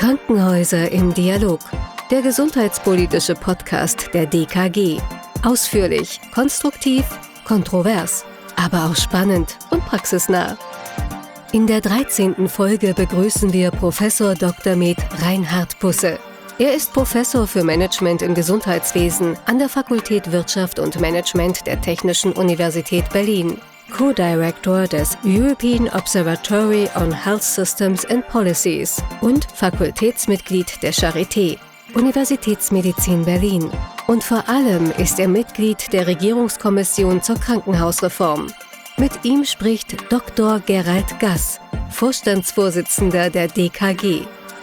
Krankenhäuser im Dialog. Der gesundheitspolitische Podcast der DKG. Ausführlich, konstruktiv, kontrovers, aber auch spannend und praxisnah. In der 13. Folge begrüßen wir Professor Dr. med. Reinhard Busse. Er ist Professor für Management im Gesundheitswesen an der Fakultät Wirtschaft und Management der Technischen Universität Berlin, Co-Director des European Observatory on Health Systems and Policies und Fakultätsmitglied der Charité, Universitätsmedizin Berlin. Und vor allem ist er Mitglied der Regierungskommission zur Krankenhausreform. Mit ihm spricht Dr. Gerald Gass, Vorstandsvorsitzender der DKG.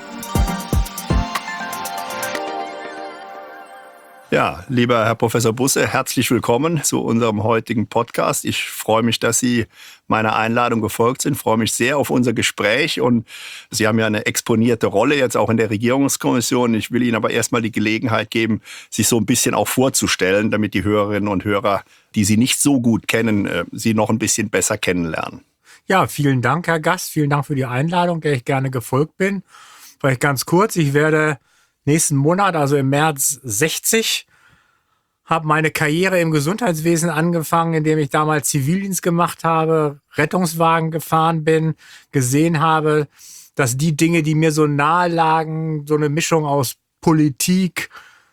Ja, lieber Herr Professor Busse, herzlich willkommen zu unserem heutigen Podcast. Ich freue mich, dass Sie meiner Einladung gefolgt sind. Ich freue mich sehr auf unser Gespräch und Sie haben ja eine exponierte Rolle jetzt auch in der Regierungskommission. Ich will Ihnen aber erstmal die Gelegenheit geben, sich so ein bisschen auch vorzustellen, damit die Hörerinnen und Hörer, die Sie nicht so gut kennen, Sie noch ein bisschen besser kennenlernen. Ja, vielen Dank, Herr Gass. Vielen Dank für die Einladung, der ich gerne gefolgt bin. Vielleicht ganz kurz, ich werde nächsten Monat, also im März 60, habe meine Karriere im Gesundheitswesen angefangen, indem ich damals Zivildienst gemacht habe, Rettungswagen gefahren bin, gesehen habe, dass die Dinge, die mir so nahe lagen, so eine Mischung aus Politik,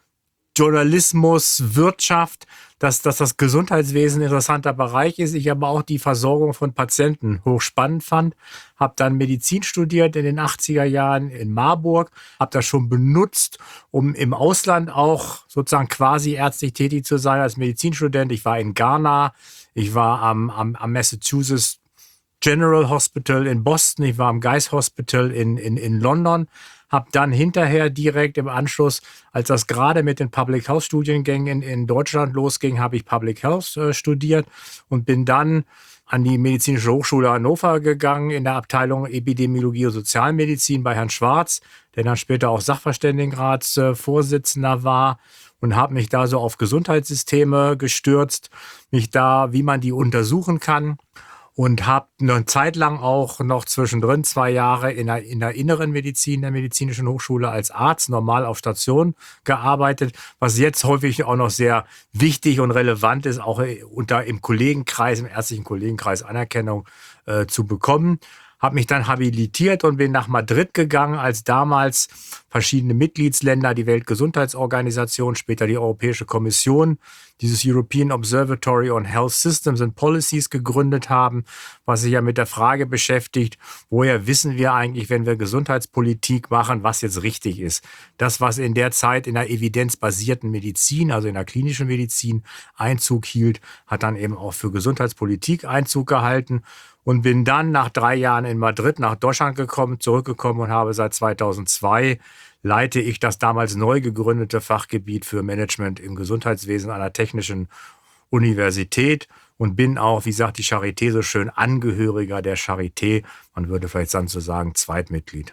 Journalismus, Wirtschaft, dass das Gesundheitswesen ein interessanter Bereich ist. Ich aber auch die Versorgung von Patienten hochspannend fand. Habe dann Medizin studiert in den 80er Jahren in Marburg. Habe das schon benutzt, um im Ausland auch sozusagen quasi ärztlich tätig zu sein als Medizinstudent. Ich war in Ghana, ich war am Massachusetts General Hospital in Boston, ich war am Guy's Hospital in London. Habe dann hinterher direkt im Anschluss, als das gerade mit den Public Health Studiengängen in Deutschland losging, habe ich Public Health studiert und bin dann an die Medizinische Hochschule Hannover gegangen in der Abteilung Epidemiologie und Sozialmedizin bei Herrn Schwarz, der dann später auch Sachverständigenratsvorsitzender war, und habe mich da so auf Gesundheitssysteme gestürzt, mich da, wie man die untersuchen kann. Und habe eine Zeit lang auch noch zwischendrin 2 Jahre in der inneren Medizin der Medizinischen Hochschule als Arzt normal auf Station gearbeitet, was jetzt häufig auch noch sehr wichtig und relevant ist, auch im Kollegenkreis, im ärztlichen Kollegenkreis Anerkennung zu bekommen. Habe mich dann habilitiert und bin nach Madrid gegangen, als damals verschiedene Mitgliedsländer, die Weltgesundheitsorganisation, später die Europäische Kommission, dieses European Observatory on Health Systems and Policies gegründet haben, was sich ja mit der Frage beschäftigt, woher wissen wir eigentlich, wenn wir Gesundheitspolitik machen, was jetzt richtig ist. Das, was in der Zeit in der evidenzbasierten Medizin, also in der klinischen Medizin, Einzug hielt, hat dann eben auch für Gesundheitspolitik Einzug gehalten. Und bin dann nach 3 Jahren in Madrid nach Deutschland zurückgekommen und habe seit 2002 leite ich das damals neu gegründete Fachgebiet für Management im Gesundheitswesen an der Technischen Universität und bin auch, wie sagt die Charité so schön, Angehöriger der Charité. Man würde vielleicht dann so sagen, Zweitmitglied.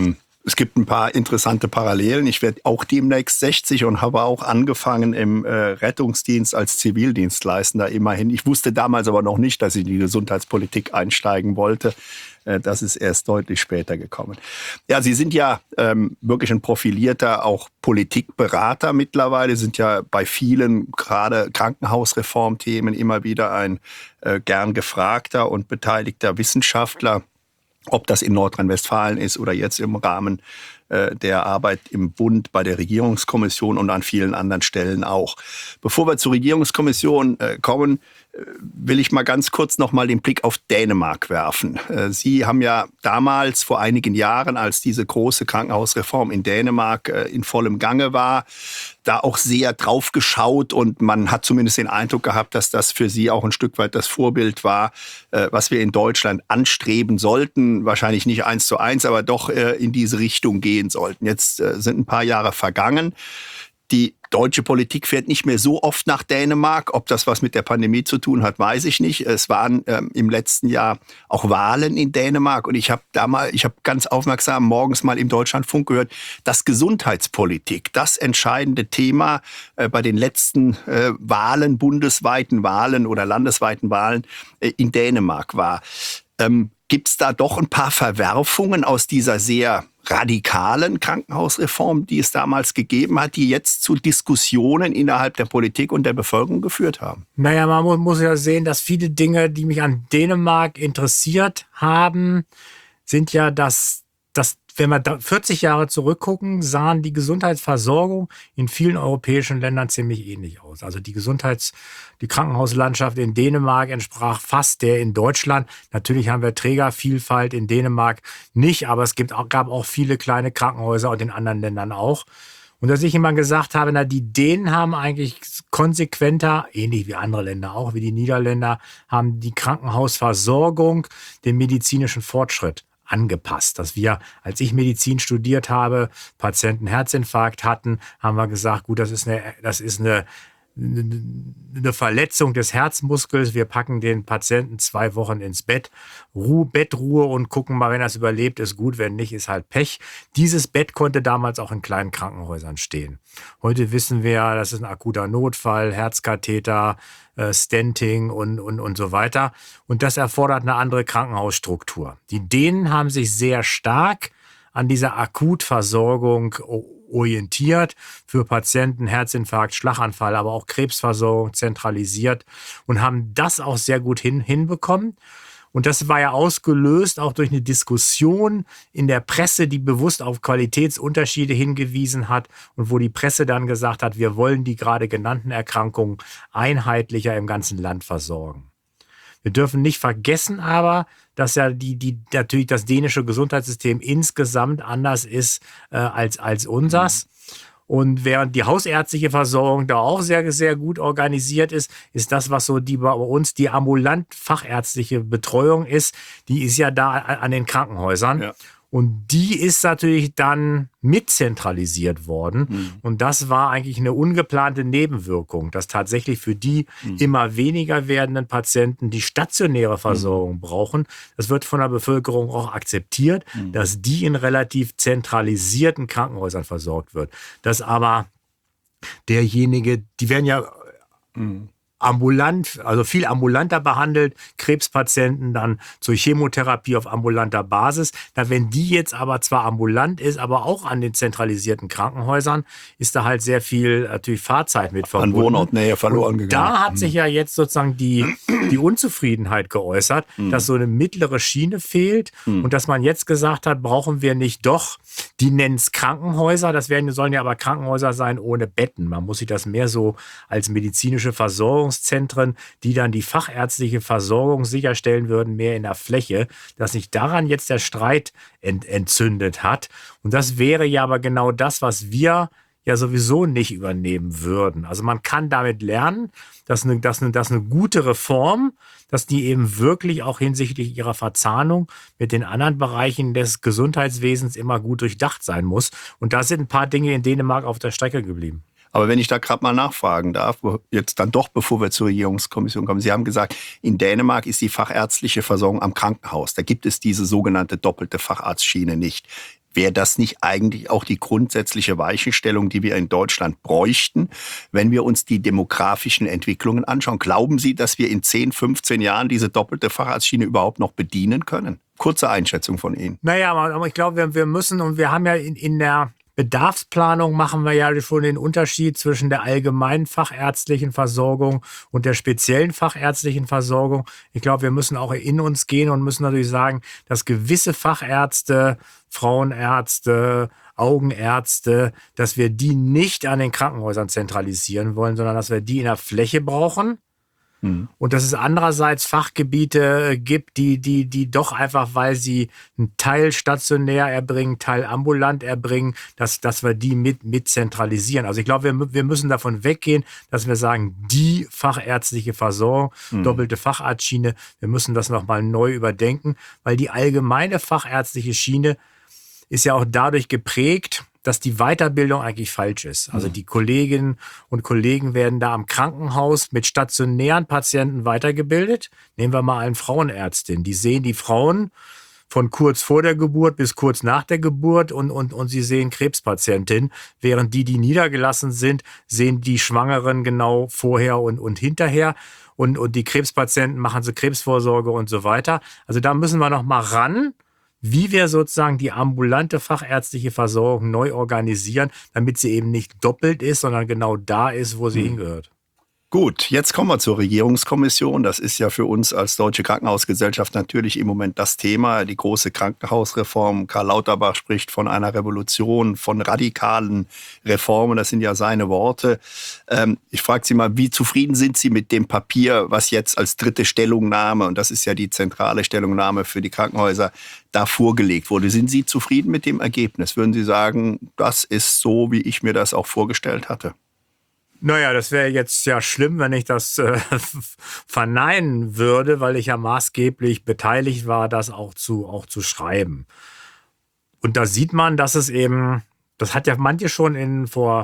Es gibt ein paar interessante Parallelen. Ich werde auch demnächst 60 und habe auch angefangen im Rettungsdienst als Zivildienstleistender immerhin. Ich wusste damals aber noch nicht, dass ich in die Gesundheitspolitik einsteigen wollte. Das ist erst deutlich später gekommen. Ja, Sie sind ja wirklich ein profilierter auch Politikberater mittlerweile, sind ja bei vielen gerade Krankenhausreformthemen immer wieder ein gern gefragter und beteiligter Wissenschaftler. Ob das in Nordrhein-Westfalen ist oder jetzt im Rahmen der Arbeit im Bund bei der Regierungskommission und an vielen anderen Stellen auch. Bevor wir zur Regierungskommission kommen, will ich mal ganz kurz noch mal den Blick auf Dänemark werfen. Sie haben ja damals vor einigen Jahren, als diese große Krankenhausreform in Dänemark in vollem Gange war, da auch sehr drauf geschaut und man hat zumindest den Eindruck gehabt, dass das für Sie auch ein Stück weit das Vorbild war, was wir in Deutschland anstreben sollten. Wahrscheinlich nicht 1:1, aber doch in diese Richtung gehen sollten. Jetzt sind ein paar Jahre vergangen. Die deutsche Politik fährt nicht mehr so oft nach Dänemark. Ob das was mit der Pandemie zu tun hat, weiß ich nicht. Es waren im letzten Jahr auch Wahlen in Dänemark und ich habe ganz aufmerksam morgens mal im Deutschlandfunk gehört, dass Gesundheitspolitik das entscheidende Thema bei den letzten Wahlen, bundesweiten Wahlen oder landesweiten Wahlen in Dänemark war. Gibt es da doch ein paar Verwerfungen aus dieser sehr radikalen Krankenhausreform, die es damals gegeben hat, die jetzt zu Diskussionen innerhalb der Politik und der Bevölkerung geführt haben? Naja, man muss ja sehen, dass viele Dinge, die mich an Dänemark interessiert haben, sind ja, dass wenn wir 40 Jahre zurückgucken, sahen die Gesundheitsversorgung in vielen europäischen Ländern ziemlich ähnlich aus. Also die Krankenhauslandschaft in Dänemark entsprach fast der in Deutschland. Natürlich haben wir Trägervielfalt in Dänemark nicht, aber es gab auch viele kleine Krankenhäuser und in anderen Ländern auch. Und dass ich immer gesagt habe, die Dänen haben eigentlich konsequenter, ähnlich wie andere Länder auch, wie die Niederländer, haben die Krankenhausversorgung dem medizinischen Fortschritt angepasst. Dass wir, als ich Medizin studiert habe, Patienten Herzinfarkt hatten, haben wir gesagt, gut, das ist eine Verletzung des Herzmuskels. Wir packen den Patienten 2 Wochen ins Bett, Bettruhe und gucken mal, wenn er es überlebt, ist gut, wenn nicht, ist halt Pech. Dieses Bett konnte damals auch in kleinen Krankenhäusern stehen. Heute wissen wir, das ist ein akuter Notfall, Herzkatheter, Stenting und so weiter. Und das erfordert eine andere Krankenhausstruktur. Die Dänen haben sich sehr stark an dieser Akutversorgung orientiert, für Patienten Herzinfarkt, Schlaganfall, aber auch Krebsversorgung zentralisiert und haben das auch sehr gut hinbekommen. Und das war ja ausgelöst auch durch eine Diskussion in der Presse, die bewusst auf Qualitätsunterschiede hingewiesen hat und wo die Presse dann gesagt hat, wir wollen die gerade genannten Erkrankungen einheitlicher im ganzen Land versorgen. Wir dürfen nicht vergessen aber, dass ja natürlich das dänische Gesundheitssystem insgesamt anders ist als unseres. Und während die hausärztliche Versorgung da auch sehr, sehr gut organisiert ist das, was so bei uns die ambulant fachärztliche Betreuung ist, die ist ja da an den Krankenhäusern. Ja. Und die ist natürlich dann mitzentralisiert worden. Und das war eigentlich eine ungeplante Nebenwirkung, dass tatsächlich für die immer weniger werdenden Patienten die stationäre Versorgung brauchen. Das wird von der Bevölkerung auch akzeptiert, dass die in relativ zentralisierten Krankenhäusern versorgt wird. Dass aber die werden ja ambulant, also viel ambulanter behandelt, Krebspatienten dann zur Chemotherapie auf ambulanter Basis. Wenn die jetzt aber zwar ambulant ist, aber auch an den zentralisierten Krankenhäusern, ist da halt sehr viel natürlich Fahrzeit mit verbunden. An Wohnortnähe verloren gegangen. Da hat sich ja jetzt sozusagen die Unzufriedenheit geäußert, dass so eine mittlere Schiene fehlt und dass man jetzt gesagt hat, brauchen wir nicht doch, die nennen es Krankenhäuser, sollen ja aber Krankenhäuser sein ohne Betten. Man muss sich das mehr so als medizinische Versorgungszentren, die dann die fachärztliche Versorgung sicherstellen würden, mehr in der Fläche, dass sich daran jetzt der Streit entzündet hat. Und das wäre ja aber genau das, was wir ja sowieso nicht übernehmen würden. Also man kann damit lernen, dass eine gute Reform, dass die eben wirklich auch hinsichtlich ihrer Verzahnung mit den anderen Bereichen des Gesundheitswesens immer gut durchdacht sein muss. Und da sind ein paar Dinge in Dänemark auf der Strecke geblieben. Aber wenn ich da gerade mal nachfragen darf, jetzt dann doch, bevor wir zur Regierungskommission kommen. Sie haben gesagt, in Dänemark ist die fachärztliche Versorgung am Krankenhaus. Da gibt es diese sogenannte doppelte Facharztschiene nicht. Wäre das nicht eigentlich auch die grundsätzliche Weichenstellung, die wir in Deutschland bräuchten, wenn wir uns die demografischen Entwicklungen anschauen? Glauben Sie, dass wir in 10, 15 Jahren diese doppelte Facharztschiene überhaupt noch bedienen können? Kurze Einschätzung von Ihnen. Naja, aber ich glaube, wir müssen, und wir haben ja in der Bedarfsplanung machen wir ja schon den Unterschied zwischen der allgemeinen fachärztlichen Versorgung und der speziellen fachärztlichen Versorgung. Ich glaube, wir müssen auch in uns gehen und müssen natürlich sagen, dass gewisse Fachärzte, Frauenärzte, Augenärzte, dass wir die nicht an den Krankenhäusern zentralisieren wollen, sondern dass wir die in der Fläche brauchen. Und dass es andererseits Fachgebiete gibt, die doch einfach, weil sie einen Teil stationär erbringen, Teil ambulant erbringen, dass wir die mit zentralisieren. Also ich glaube, wir müssen davon weggehen, dass wir sagen, die fachärztliche Versorgung, doppelte Facharztschiene, wir müssen das nochmal neu überdenken, weil die allgemeine fachärztliche Schiene ist ja auch dadurch geprägt, dass die Weiterbildung eigentlich falsch ist. Also die Kolleginnen und Kollegen werden da am Krankenhaus mit stationären Patienten weitergebildet. Nehmen wir mal eine Frauenärztin. Die sehen die Frauen von kurz vor der Geburt bis kurz nach der Geburt und sie sehen Krebspatientinnen, während die niedergelassen sind, sehen die Schwangeren genau vorher und hinterher. und die Krebspatienten machen sie Krebsvorsorge und so weiter. Also da müssen wir noch mal ran, wie wir sozusagen die ambulante fachärztliche Versorgung neu organisieren, damit sie eben nicht doppelt ist, sondern genau da ist, wo sie hingehört. Gut, jetzt kommen wir zur Regierungskommission. Das ist ja für uns als Deutsche Krankenhausgesellschaft natürlich im Moment das Thema, die große Krankenhausreform. Karl Lauterbach spricht von einer Revolution, von radikalen Reformen. Das sind ja seine Worte. Ich frage Sie mal, wie zufrieden sind Sie mit dem Papier, was jetzt als dritte Stellungnahme, und das ist ja die zentrale Stellungnahme für die Krankenhäuser, da vorgelegt wurde? Sind Sie zufrieden mit dem Ergebnis? Würden Sie sagen, das ist so, wie ich mir das auch vorgestellt hatte? Naja, das wäre jetzt ja schlimm, wenn ich das verneinen würde, weil ich ja maßgeblich beteiligt war, das auch zu schreiben. Und da sieht man, dass es eben, das hat ja manche schon vor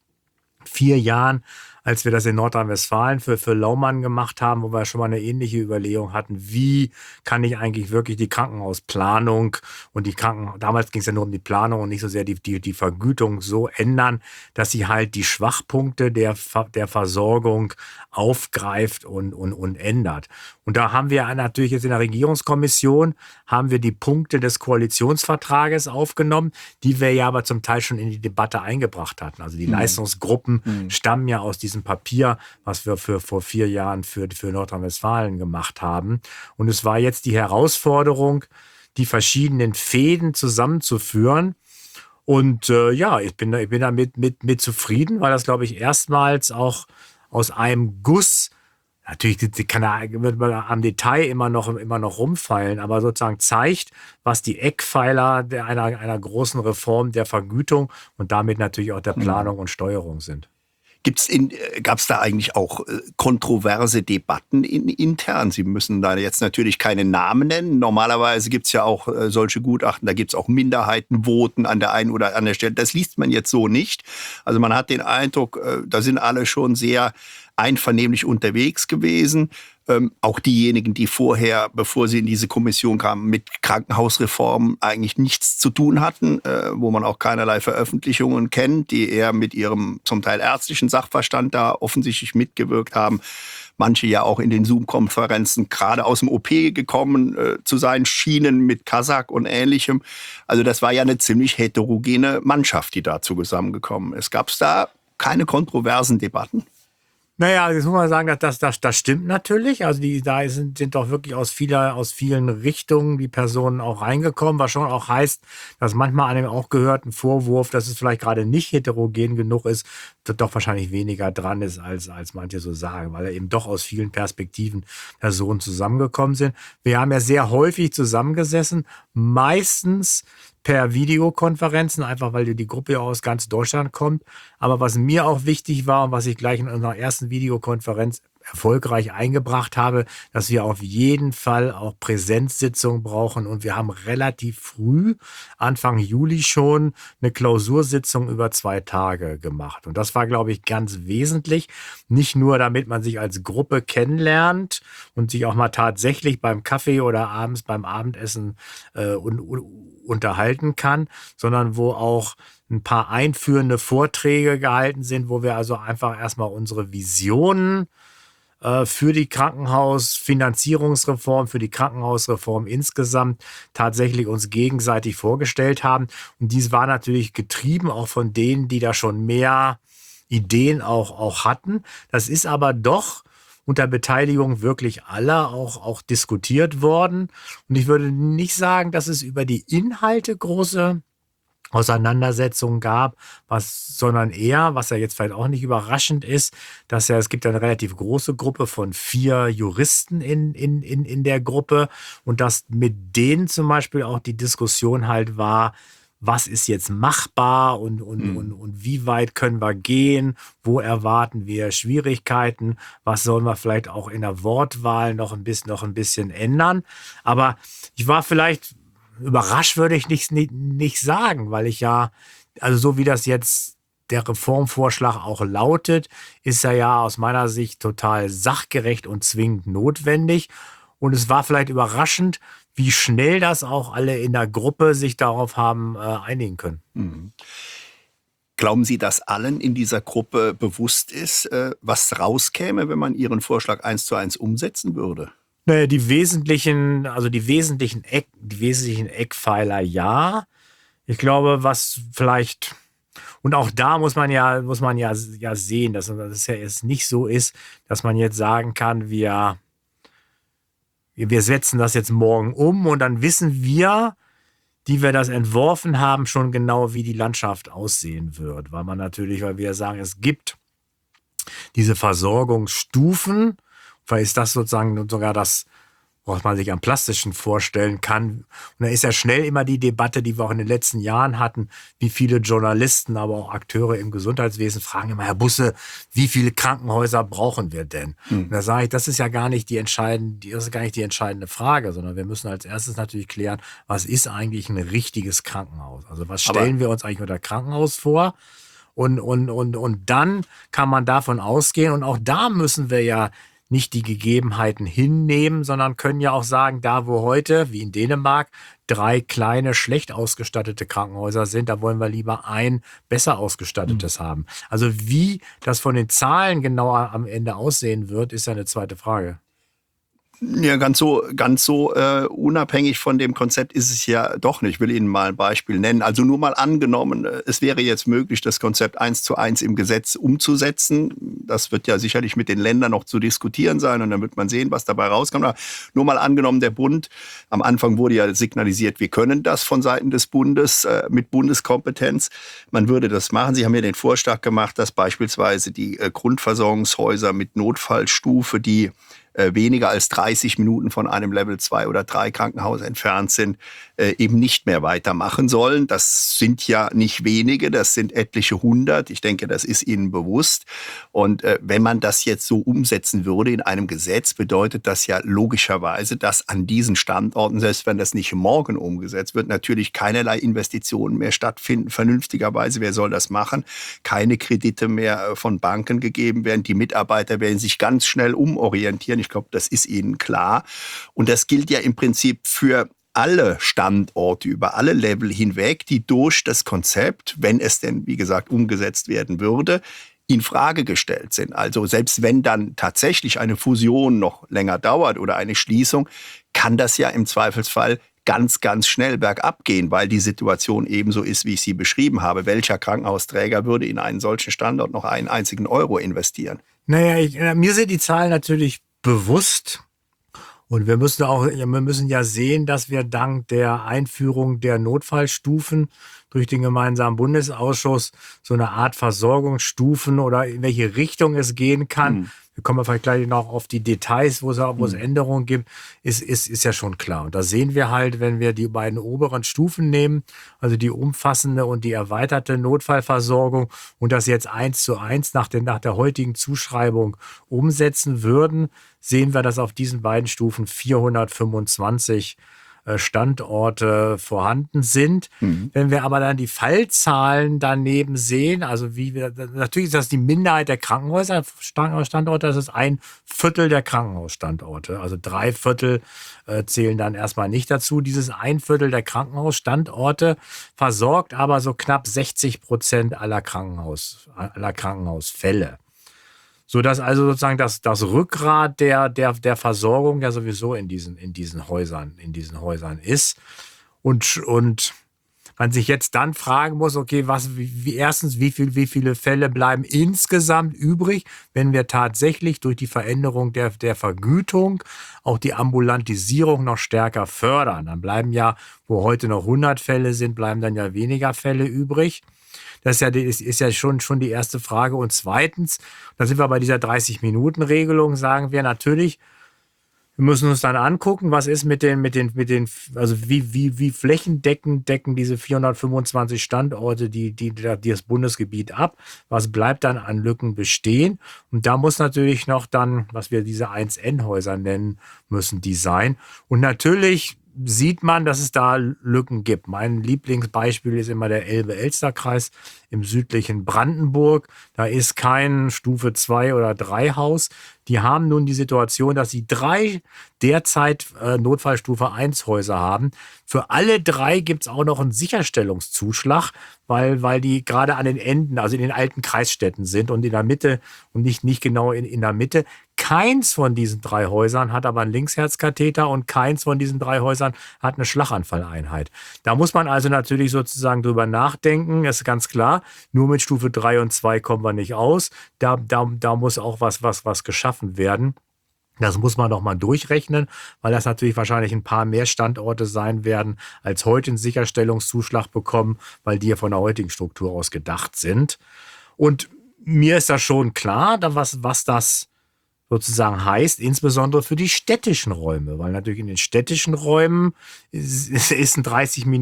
4 Jahren, als wir das in Nordrhein-Westfalen für Laumann gemacht haben, wo wir schon mal eine ähnliche Überlegung hatten, wie kann ich eigentlich wirklich die Krankenhausplanung und damals ging es ja nur um die Planung und nicht so sehr die Vergütung so ändern, dass sie halt die Schwachpunkte der Versorgung aufgreift und ändert. Und da haben wir natürlich jetzt in der Regierungskommission, haben wir die Punkte des Koalitionsvertrages aufgenommen, die wir ja aber zum Teil schon in die Debatte eingebracht hatten. Also die Leistungsgruppen stammen ja aus diesem Papier, was wir vor 4 Jahren für Nordrhein-Westfalen gemacht haben. Und es war jetzt die Herausforderung, die verschiedenen Fäden zusammenzuführen. Und ich bin damit mit zufrieden, weil das, glaube ich, erstmals auch aus einem Guss, natürlich wird man am Detail immer noch rumfeilen, aber sozusagen zeigt, was die Eckpfeiler einer großen Reform der Vergütung und damit natürlich auch der Planung und Steuerung sind. Gab es da eigentlich auch kontroverse Debatten intern? Sie müssen da jetzt natürlich keine Namen nennen. Normalerweise gibt es ja auch solche Gutachten, da gibt es auch Minderheitenvoten an der einen oder anderen Stelle. Das liest man jetzt so nicht. Also man hat den Eindruck, da sind alle schon sehr einvernehmlich unterwegs gewesen. Auch diejenigen, die vorher, bevor sie in diese Kommission kamen, mit Krankenhausreformen eigentlich nichts zu tun hatten, wo man auch keinerlei Veröffentlichungen kennt, die eher mit ihrem zum Teil ärztlichen Sachverstand da offensichtlich mitgewirkt haben. Manche ja auch in den Zoom-Konferenzen gerade aus dem OP gekommen zu sein schienen mit Kasach und Ähnlichem. Also das war ja eine ziemlich heterogene Mannschaft, die dazu zusammengekommen ist. Gab es da keine kontroversen Debatten? Naja, jetzt muss man sagen, das stimmt natürlich. Also da sind doch wirklich aus vielen Richtungen die Personen auch reingekommen, was schon auch heißt, dass manchmal an dem auch gehörten Vorwurf, dass es vielleicht gerade nicht heterogen genug ist, doch wahrscheinlich weniger dran ist, als manche so sagen, weil eben doch aus vielen Perspektiven Personen zusammengekommen sind. Wir haben ja sehr häufig zusammengesessen, meistens per Videokonferenzen, einfach weil die Gruppe ja aus ganz Deutschland kommt. Aber was mir auch wichtig war und was ich gleich in unserer ersten Videokonferenz erfolgreich eingebracht habe, dass wir auf jeden Fall auch Präsenzsitzungen brauchen. Und wir haben relativ früh, Anfang Juli schon, eine Klausursitzung über 2 Tage gemacht. Und das war, glaube ich, ganz wesentlich. Nicht nur, damit man sich als Gruppe kennenlernt und sich auch mal tatsächlich beim Kaffee oder abends beim Abendessen unterhalten kann, sondern wo auch ein paar einführende Vorträge gehalten sind, wo wir also einfach erstmal unsere Visionen für die Krankenhausfinanzierungsreform, für die Krankenhausreform insgesamt tatsächlich uns gegenseitig vorgestellt haben. Und dies war natürlich getrieben auch von denen, die da schon mehr Ideen auch hatten. Das ist aber doch unter Beteiligung wirklich aller auch diskutiert worden. Und ich würde nicht sagen, dass es über die Inhalte große Auseinandersetzungen gab, sondern eher, was ja jetzt vielleicht auch nicht überraschend ist, dass es gibt eine relativ große Gruppe von 4 Juristen in der Gruppe und dass mit denen zum Beispiel auch die Diskussion halt war, was ist jetzt machbar und wie weit können wir gehen, wo erwarten wir Schwierigkeiten, was sollen wir vielleicht auch in der Wortwahl noch ein bisschen ändern. Aber ich war vielleicht überrascht, würde ich nicht sagen, weil ich ja, also so wie das jetzt der Reformvorschlag auch lautet, ist er ja aus meiner Sicht total sachgerecht und zwingend notwendig. Und es war vielleicht überraschend, wie schnell das auch alle in der Gruppe sich darauf haben einigen können. Glauben Sie, dass allen in dieser Gruppe bewusst ist, was rauskäme, wenn man Ihren Vorschlag 1:1 umsetzen würde? Naja, die wesentlichen Eckpfeiler, ja. Ich glaube, was vielleicht, und auch da muss man ja sehen, dass es ja jetzt nicht so ist, dass man jetzt sagen kann, wir setzen das jetzt morgen um und dann wissen wir, die wir das entworfen haben, schon genau, wie die Landschaft aussehen wird. Weil wir sagen, es gibt diese Versorgungsstufen. Vielleicht ist das sozusagen sogar das, was man sich am plastischen vorstellen kann. Und da ist ja schnell immer die Debatte, die wir auch in den letzten Jahren hatten, wie viele Journalisten, aber auch Akteure im Gesundheitswesen fragen immer, Herr Busse, wie viele Krankenhäuser brauchen wir denn? Und da sage ich, das ist ja gar nicht die entscheidende Frage, sondern wir müssen als erstes natürlich klären, was ist eigentlich ein richtiges Krankenhaus? Also was stellen wir uns eigentlich unter Krankenhaus vor? Und dann kann man davon ausgehen, und auch da müssen wir ja nicht die Gegebenheiten hinnehmen, sondern können ja auch sagen, da wo heute, wie in Dänemark, 3 kleine, schlecht ausgestattete Krankenhäuser sind, da wollen wir lieber ein besser ausgestattetes haben. Also wie das von den Zahlen genauer am Ende aussehen wird, ist ja eine zweite Frage. Ja, ganz so unabhängig von dem Konzept ist es ja doch nicht. Ich will Ihnen mal ein Beispiel nennen. Also nur mal angenommen, es wäre jetzt möglich, das Konzept 1:1 im Gesetz umzusetzen. Das wird ja sicherlich mit den Ländern noch zu diskutieren sein und dann wird man sehen, was dabei rauskommt. Aber nur mal angenommen, der Bund, am Anfang wurde ja signalisiert, wir können das von Seiten des Bundes mit Bundeskompetenz. Man würde das machen. Sie haben ja den Vorschlag gemacht, dass beispielsweise die Grundversorgungshäuser mit Notfallstufe, die weniger als 30 Minuten von einem Level 2 oder 3 Krankenhaus entfernt sind, eben nicht mehr weitermachen sollen. Das sind ja nicht wenige, das sind etliche 100. Ich denke, das ist Ihnen bewusst. Und wenn man das jetzt so umsetzen würde in einem Gesetz, bedeutet das ja logischerweise, dass an diesen Standorten, selbst wenn das nicht morgen umgesetzt wird, natürlich keinerlei Investitionen mehr stattfinden. Vernünftigerweise, wer soll das machen? Keine Kredite mehr von Banken gegeben werden. Die Mitarbeiter werden sich ganz schnell umorientieren. Ich glaube, das ist Ihnen klar. Und das gilt ja im Prinzip für alle Standorte über alle Level hinweg, die durch das Konzept, wenn es denn, wie gesagt, umgesetzt werden würde, in Frage gestellt sind. Also selbst wenn dann tatsächlich eine Fusion noch länger dauert oder eine Schließung, kann das ja im Zweifelsfall ganz, ganz schnell bergab gehen, weil die Situation ebenso ist, wie ich sie beschrieben habe. Welcher Krankenhausträger würde in einen solchen Standort noch einen einzigen Euro investieren? Naja, mir sind die Zahlen natürlich bewusst. Und wir müssen ja sehen, dass wir dank der Einführung der Notfallstufen durch den gemeinsamen Bundesausschuss so eine Art Versorgungsstufen oder in welche Richtung es gehen kann. Wir kommen vielleicht gleich noch auf die Details, wo es Änderungen gibt, ist ja schon klar. Und da sehen wir halt, wenn wir die beiden oberen Stufen nehmen, also die umfassende und die erweiterte Notfallversorgung und das jetzt 1:1 nach der heutigen Zuschreibung umsetzen würden, sehen wir, dass auf diesen beiden Stufen 425 Standorte vorhanden sind. Wenn wir aber dann die Fallzahlen daneben sehen, also natürlich ist das die Minderheit der Krankenhausstandorte, das ist 1/4 der Krankenhausstandorte, also 3/4 zählen dann erstmal nicht dazu. Dieses 1/4 der Krankenhausstandorte versorgt aber so knapp 60% aller Krankenhausfälle. Sodass also sozusagen das Rückgrat der Versorgung ja sowieso in diesen Häusern ist. Und man sich jetzt dann fragen muss, okay, erstens, wie viele Fälle bleiben insgesamt übrig, wenn wir tatsächlich durch die Veränderung der Vergütung auch die Ambulantisierung noch stärker fördern. Dann bleiben ja, wo heute noch 100 Fälle sind, bleiben dann ja weniger Fälle übrig. Das ist ja schon die erste Frage. Und zweitens, da sind wir bei dieser 30-Minuten-Regelung, sagen wir natürlich, wir müssen uns dann angucken, was ist mit den, also wie flächendeckend decken diese 425 Standorte, die das Bundesgebiet ab? Was bleibt dann an Lücken bestehen? Und da muss natürlich noch dann, was wir diese 1N-Häuser nennen müssen, die sein. Und natürlich sieht man, dass es da Lücken gibt. Mein Lieblingsbeispiel ist immer der Elbe-Elster-Kreis im südlichen Brandenburg. Da ist kein Stufe 2 oder 3 Haus. Die haben nun die Situation, dass sie 3 derzeit Notfallstufe 1 Häuser haben. Für alle 3 gibt es auch noch einen Sicherstellungszuschlag, weil die gerade an den Enden, also in den alten Kreisstädten sind und in der Mitte und nicht genau in der Mitte. Keins von diesen 3 Häusern hat aber einen Linksherzkatheter und keins von diesen 3 Häusern hat eine Schlaganfalleinheit. Da muss man also natürlich sozusagen drüber nachdenken, ist ganz klar. Nur mit Stufe 3 und 2 kommen wir nicht aus. Da muss auch was geschaffen werden. Das muss man noch mal durchrechnen, weil das natürlich wahrscheinlich ein paar mehr Standorte sein werden, als heute einen Sicherstellungszuschlag bekommen, weil die ja von der heutigen Struktur aus gedacht sind. Und mir ist das schon klar, was das sozusagen heißt, insbesondere für die städtischen Räume, weil natürlich in den städtischen Räumen ist ein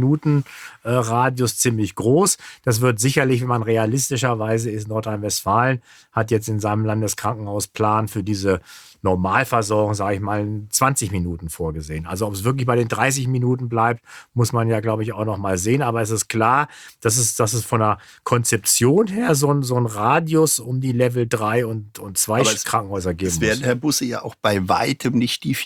30-Minuten-Radius ziemlich groß. Das wird sicherlich, wenn man realistischerweise ist, Nordrhein-Westfalen hat jetzt in seinem Landeskrankenhausplan für diese Normalversorgung, sage ich mal, 20 Minuten vorgesehen. Also ob es wirklich bei den 30 Minuten bleibt, muss man ja, glaube ich, auch noch mal sehen. Aber es ist klar, dass es von der Konzeption her so ein Radius um die Level 3 und 2 Krankenhäuser geben muss. Es werden, Herr Busse, ja auch bei weitem nicht die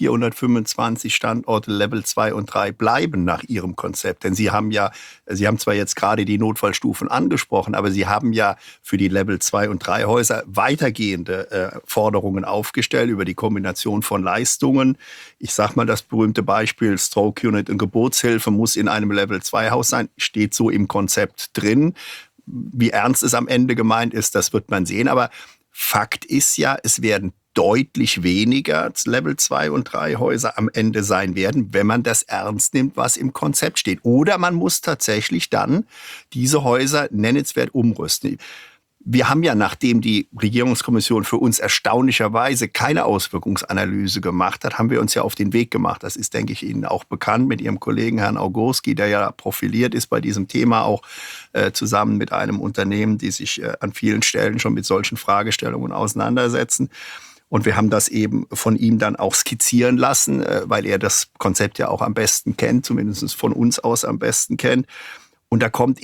425 Standorte Level 2 und 3 bleiben nach Ihrem Konzept. Denn Sie haben zwar jetzt gerade die Notfallstufen angesprochen, aber Sie haben ja für die Level 2 und 3 Häuser weitergehende Forderungen aufgestellt über die Kombination von Leistungen. Ich sage mal das berühmte Beispiel Stroke Unit und Geburtshilfe muss in einem Level 2 Haus sein, steht so im Konzept drin. Wie ernst es am Ende gemeint ist, das wird man sehen. Aber Fakt ist ja, es werden deutlich weniger Level 2 und 3 Häuser am Ende sein werden, wenn man das ernst nimmt, was im Konzept steht. Oder man muss tatsächlich dann diese Häuser nennenswert umrüsten. Wir haben ja, nachdem die Regierungskommission für uns erstaunlicherweise keine Auswirkungsanalyse gemacht hat, haben wir uns ja auf den Weg gemacht. Das ist, denke ich, Ihnen auch bekannt mit Ihrem Kollegen Herrn Augurski, der ja profiliert ist bei diesem Thema, auch zusammen mit einem Unternehmen, die sich an vielen Stellen schon mit solchen Fragestellungen auseinandersetzen. Und wir haben das eben von ihm dann auch skizzieren lassen, weil er das Konzept ja auch am besten kennt, zumindest von uns aus am besten kennt. Und da kommen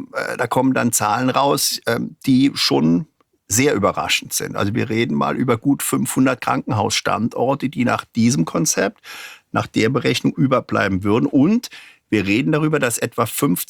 dann Zahlen raus, die schon sehr überraschend sind. Also wir reden mal über gut 500 Krankenhausstandorte, die nach diesem Konzept, nach der Berechnung überbleiben würden. Und wir reden darüber, dass etwa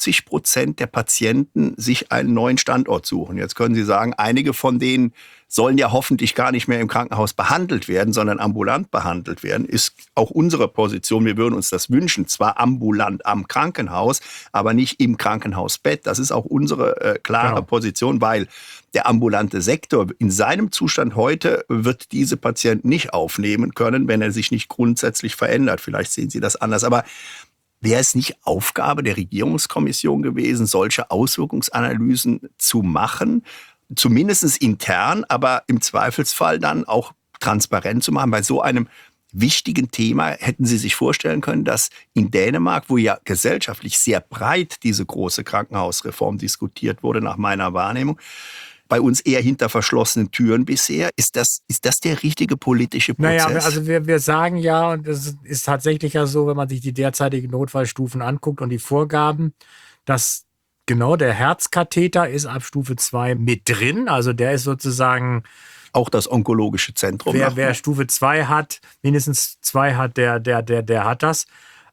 50% der Patienten sich einen neuen Standort suchen. Jetzt können Sie sagen, einige von denen sollen ja hoffentlich gar nicht mehr im Krankenhaus behandelt werden, sondern ambulant behandelt werden. Ist auch unsere Position. Wir würden uns das wünschen. Zwar ambulant am Krankenhaus, aber nicht im Krankenhausbett. Das ist auch unsere klare Position, weil der ambulante Sektor in seinem Zustand heute wird diese Patienten nicht aufnehmen können, wenn er sich nicht grundsätzlich verändert. Vielleicht sehen Sie das anders. Aber wäre es nicht Aufgabe der Regierungskommission gewesen, solche Auswirkungsanalysen zu machen? Zumindest intern, aber im Zweifelsfall dann auch transparent zu machen. Bei so einem wichtigen Thema hätten Sie sich vorstellen können, dass in Dänemark, wo ja gesellschaftlich sehr breit diese große Krankenhausreform diskutiert wurde, nach meiner Wahrnehmung, bei uns eher hinter verschlossenen Türen bisher. Ist das der richtige politische Prozess? Naja, also wir sagen ja, und es ist tatsächlich ja so, wenn man sich die derzeitigen Notfallstufen anguckt und die Vorgaben, dass genau der Herzkatheter ist ab Stufe 2 mit drin. Also der ist sozusagen auch das onkologische Zentrum. Wer Stufe 2 hat, mindestens 2 hat, der hat das.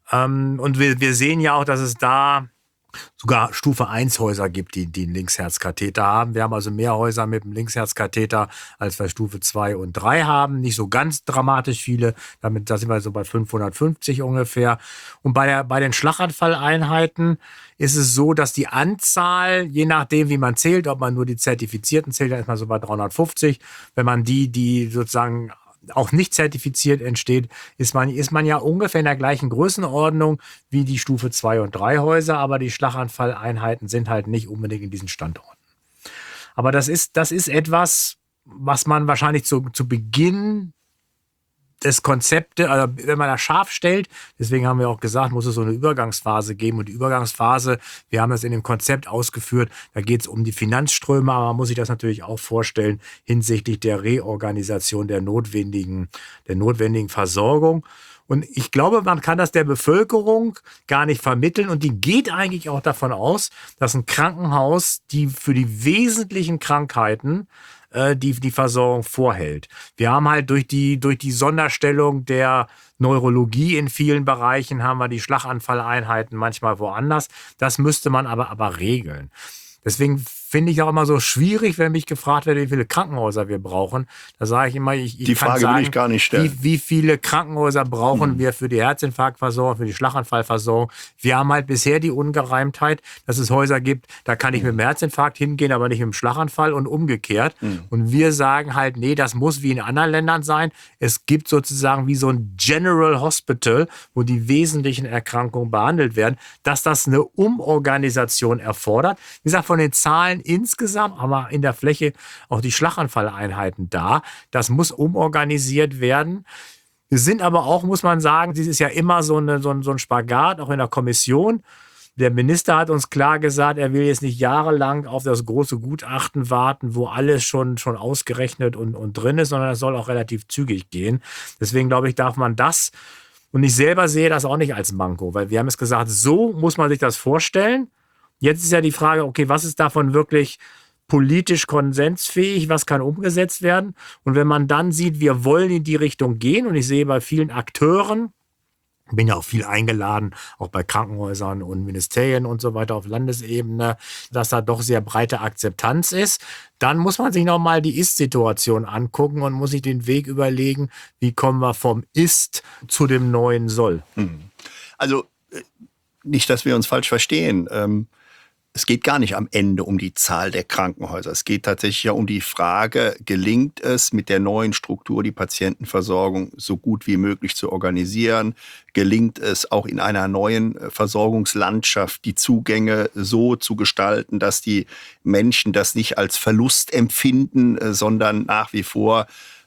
Und wir sehen ja auch, dass es da sogar Stufe 1 Häuser gibt, die einen Linksherzkatheter haben. Wir haben also mehr Häuser mit einem Linksherzkatheter, als wir Stufe 2 und 3 haben. Nicht so ganz dramatisch viele. Da sind wir so bei 550 ungefähr. Und bei den Schlaganfalleinheiten ist es so, dass die Anzahl, je nachdem wie man zählt, ob man nur die Zertifizierten zählt, dann ist man so bei 350. Wenn man die sozusagen auch nicht zertifiziert entsteht, ist man ja ungefähr in der gleichen Größenordnung wie die Stufe 2 und 3 Häuser, aber die Schlaganfalleinheiten sind halt nicht unbedingt in diesen Standorten. Aber das ist etwas, was man wahrscheinlich zu Beginn des Konzeptes, also wenn man das scharf stellt, deswegen haben wir auch gesagt, muss es so eine Übergangsphase geben. Und die Übergangsphase, wir haben das in dem Konzept ausgeführt, da geht es um die Finanzströme, aber man muss sich das natürlich auch vorstellen hinsichtlich der Reorganisation der notwendigen Versorgung. Und ich glaube, man kann das der Bevölkerung gar nicht vermitteln. Und die geht eigentlich auch davon aus, dass ein Krankenhaus die für die wesentlichen Krankheiten die Versorgung vorhält. Wir haben halt durch die Sonderstellung der Neurologie in vielen Bereichen haben wir die Schlaganfalleinheiten manchmal woanders. Das müsste man aber regeln. Deswegen finde ich auch immer so schwierig, wenn mich gefragt wird, wie viele Krankenhäuser wir brauchen. Da sage ich immer, die Frage will ich gar nicht stellen. Wie viele Krankenhäuser brauchen wir für die Herzinfarktversorgung, für die Schlaganfallversorgung? Wir haben halt bisher die Ungereimtheit, dass es Häuser gibt, da kann ich mit dem Herzinfarkt hingehen, aber nicht mit dem Schlaganfall und umgekehrt. Und wir sagen halt, nee, das muss wie in anderen Ländern sein. Es gibt sozusagen wie so ein General Hospital, wo die wesentlichen Erkrankungen behandelt werden, dass das eine Umorganisation erfordert. Wie gesagt, von den Zahlen insgesamt haben wir in der Fläche auch die Schlaganfalleinheiten da. Das muss umorganisiert werden. Wir sind aber auch, muss man sagen, das ist ja immer so ein Spagat, auch in der Kommission. Der Minister hat uns klar gesagt, er will jetzt nicht jahrelang auf das große Gutachten warten, wo alles schon ausgerechnet und drin ist, sondern es soll auch relativ zügig gehen. Deswegen glaube ich, darf man das, und ich selber sehe das auch nicht als Manko, weil wir haben es gesagt, so muss man sich das vorstellen. Jetzt ist ja die Frage, okay, was ist davon wirklich politisch konsensfähig, was kann umgesetzt werden? Und wenn man dann sieht, wir wollen in die Richtung gehen, und ich sehe bei vielen Akteuren, bin ja auch viel eingeladen, auch bei Krankenhäusern und Ministerien und so weiter auf Landesebene, dass da doch sehr breite Akzeptanz ist, dann muss man sich nochmal die Ist-Situation angucken und muss sich den Weg überlegen, wie kommen wir vom Ist zu dem neuen Soll. Also nicht, dass wir uns falsch verstehen. Es geht gar nicht am Ende um die Zahl der Krankenhäuser. Es geht tatsächlich ja um die Frage, gelingt es mit der neuen Struktur, die Patientenversorgung so gut wie möglich zu organisieren? Gelingt es auch in einer neuen Versorgungslandschaft, die Zugänge so zu gestalten, dass die Menschen das nicht als Verlust empfinden, sondern nach wie vor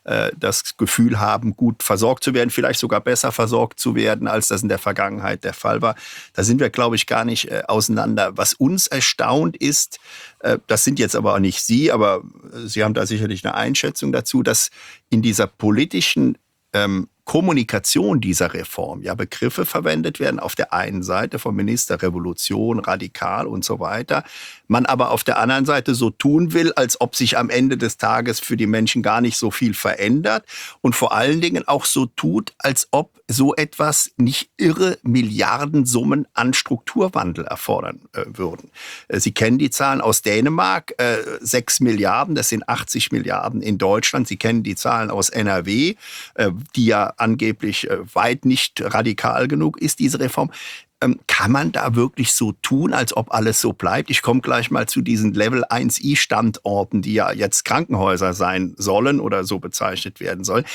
das Gefühl haben, gut versorgt zu werden, vielleicht sogar besser versorgt zu werden, als das in der Vergangenheit der Fall war. Da sind wir, glaube ich, gar nicht auseinander. Was uns erstaunt ist, das sind jetzt aber auch nicht Sie, aber Sie haben da sicherlich eine Einschätzung dazu, dass in dieser politischen Kommunikation dieser Reform ja Begriffe verwendet werden, auf der einen Seite vom Minister Revolution, radikal und so weiter, man aber auf der anderen Seite so tun will, als ob sich am Ende des Tages für die Menschen gar nicht so viel verändert und vor allen Dingen auch so tut, als ob so etwas nicht irre Milliardensummen an Strukturwandel erfordern würden. Sie kennen die Zahlen aus Dänemark, 6 Milliarden, das sind 80 Milliarden in Deutschland. Sie kennen die Zahlen aus NRW, die ja angeblich weit nicht radikal genug ist, diese Reform. Kann man da wirklich so tun, als ob alles so bleibt? Ich komme gleich mal zu diesen Level-1i-Standorten, die ja jetzt Krankenhäuser sein sollen oder so bezeichnet werden sollen.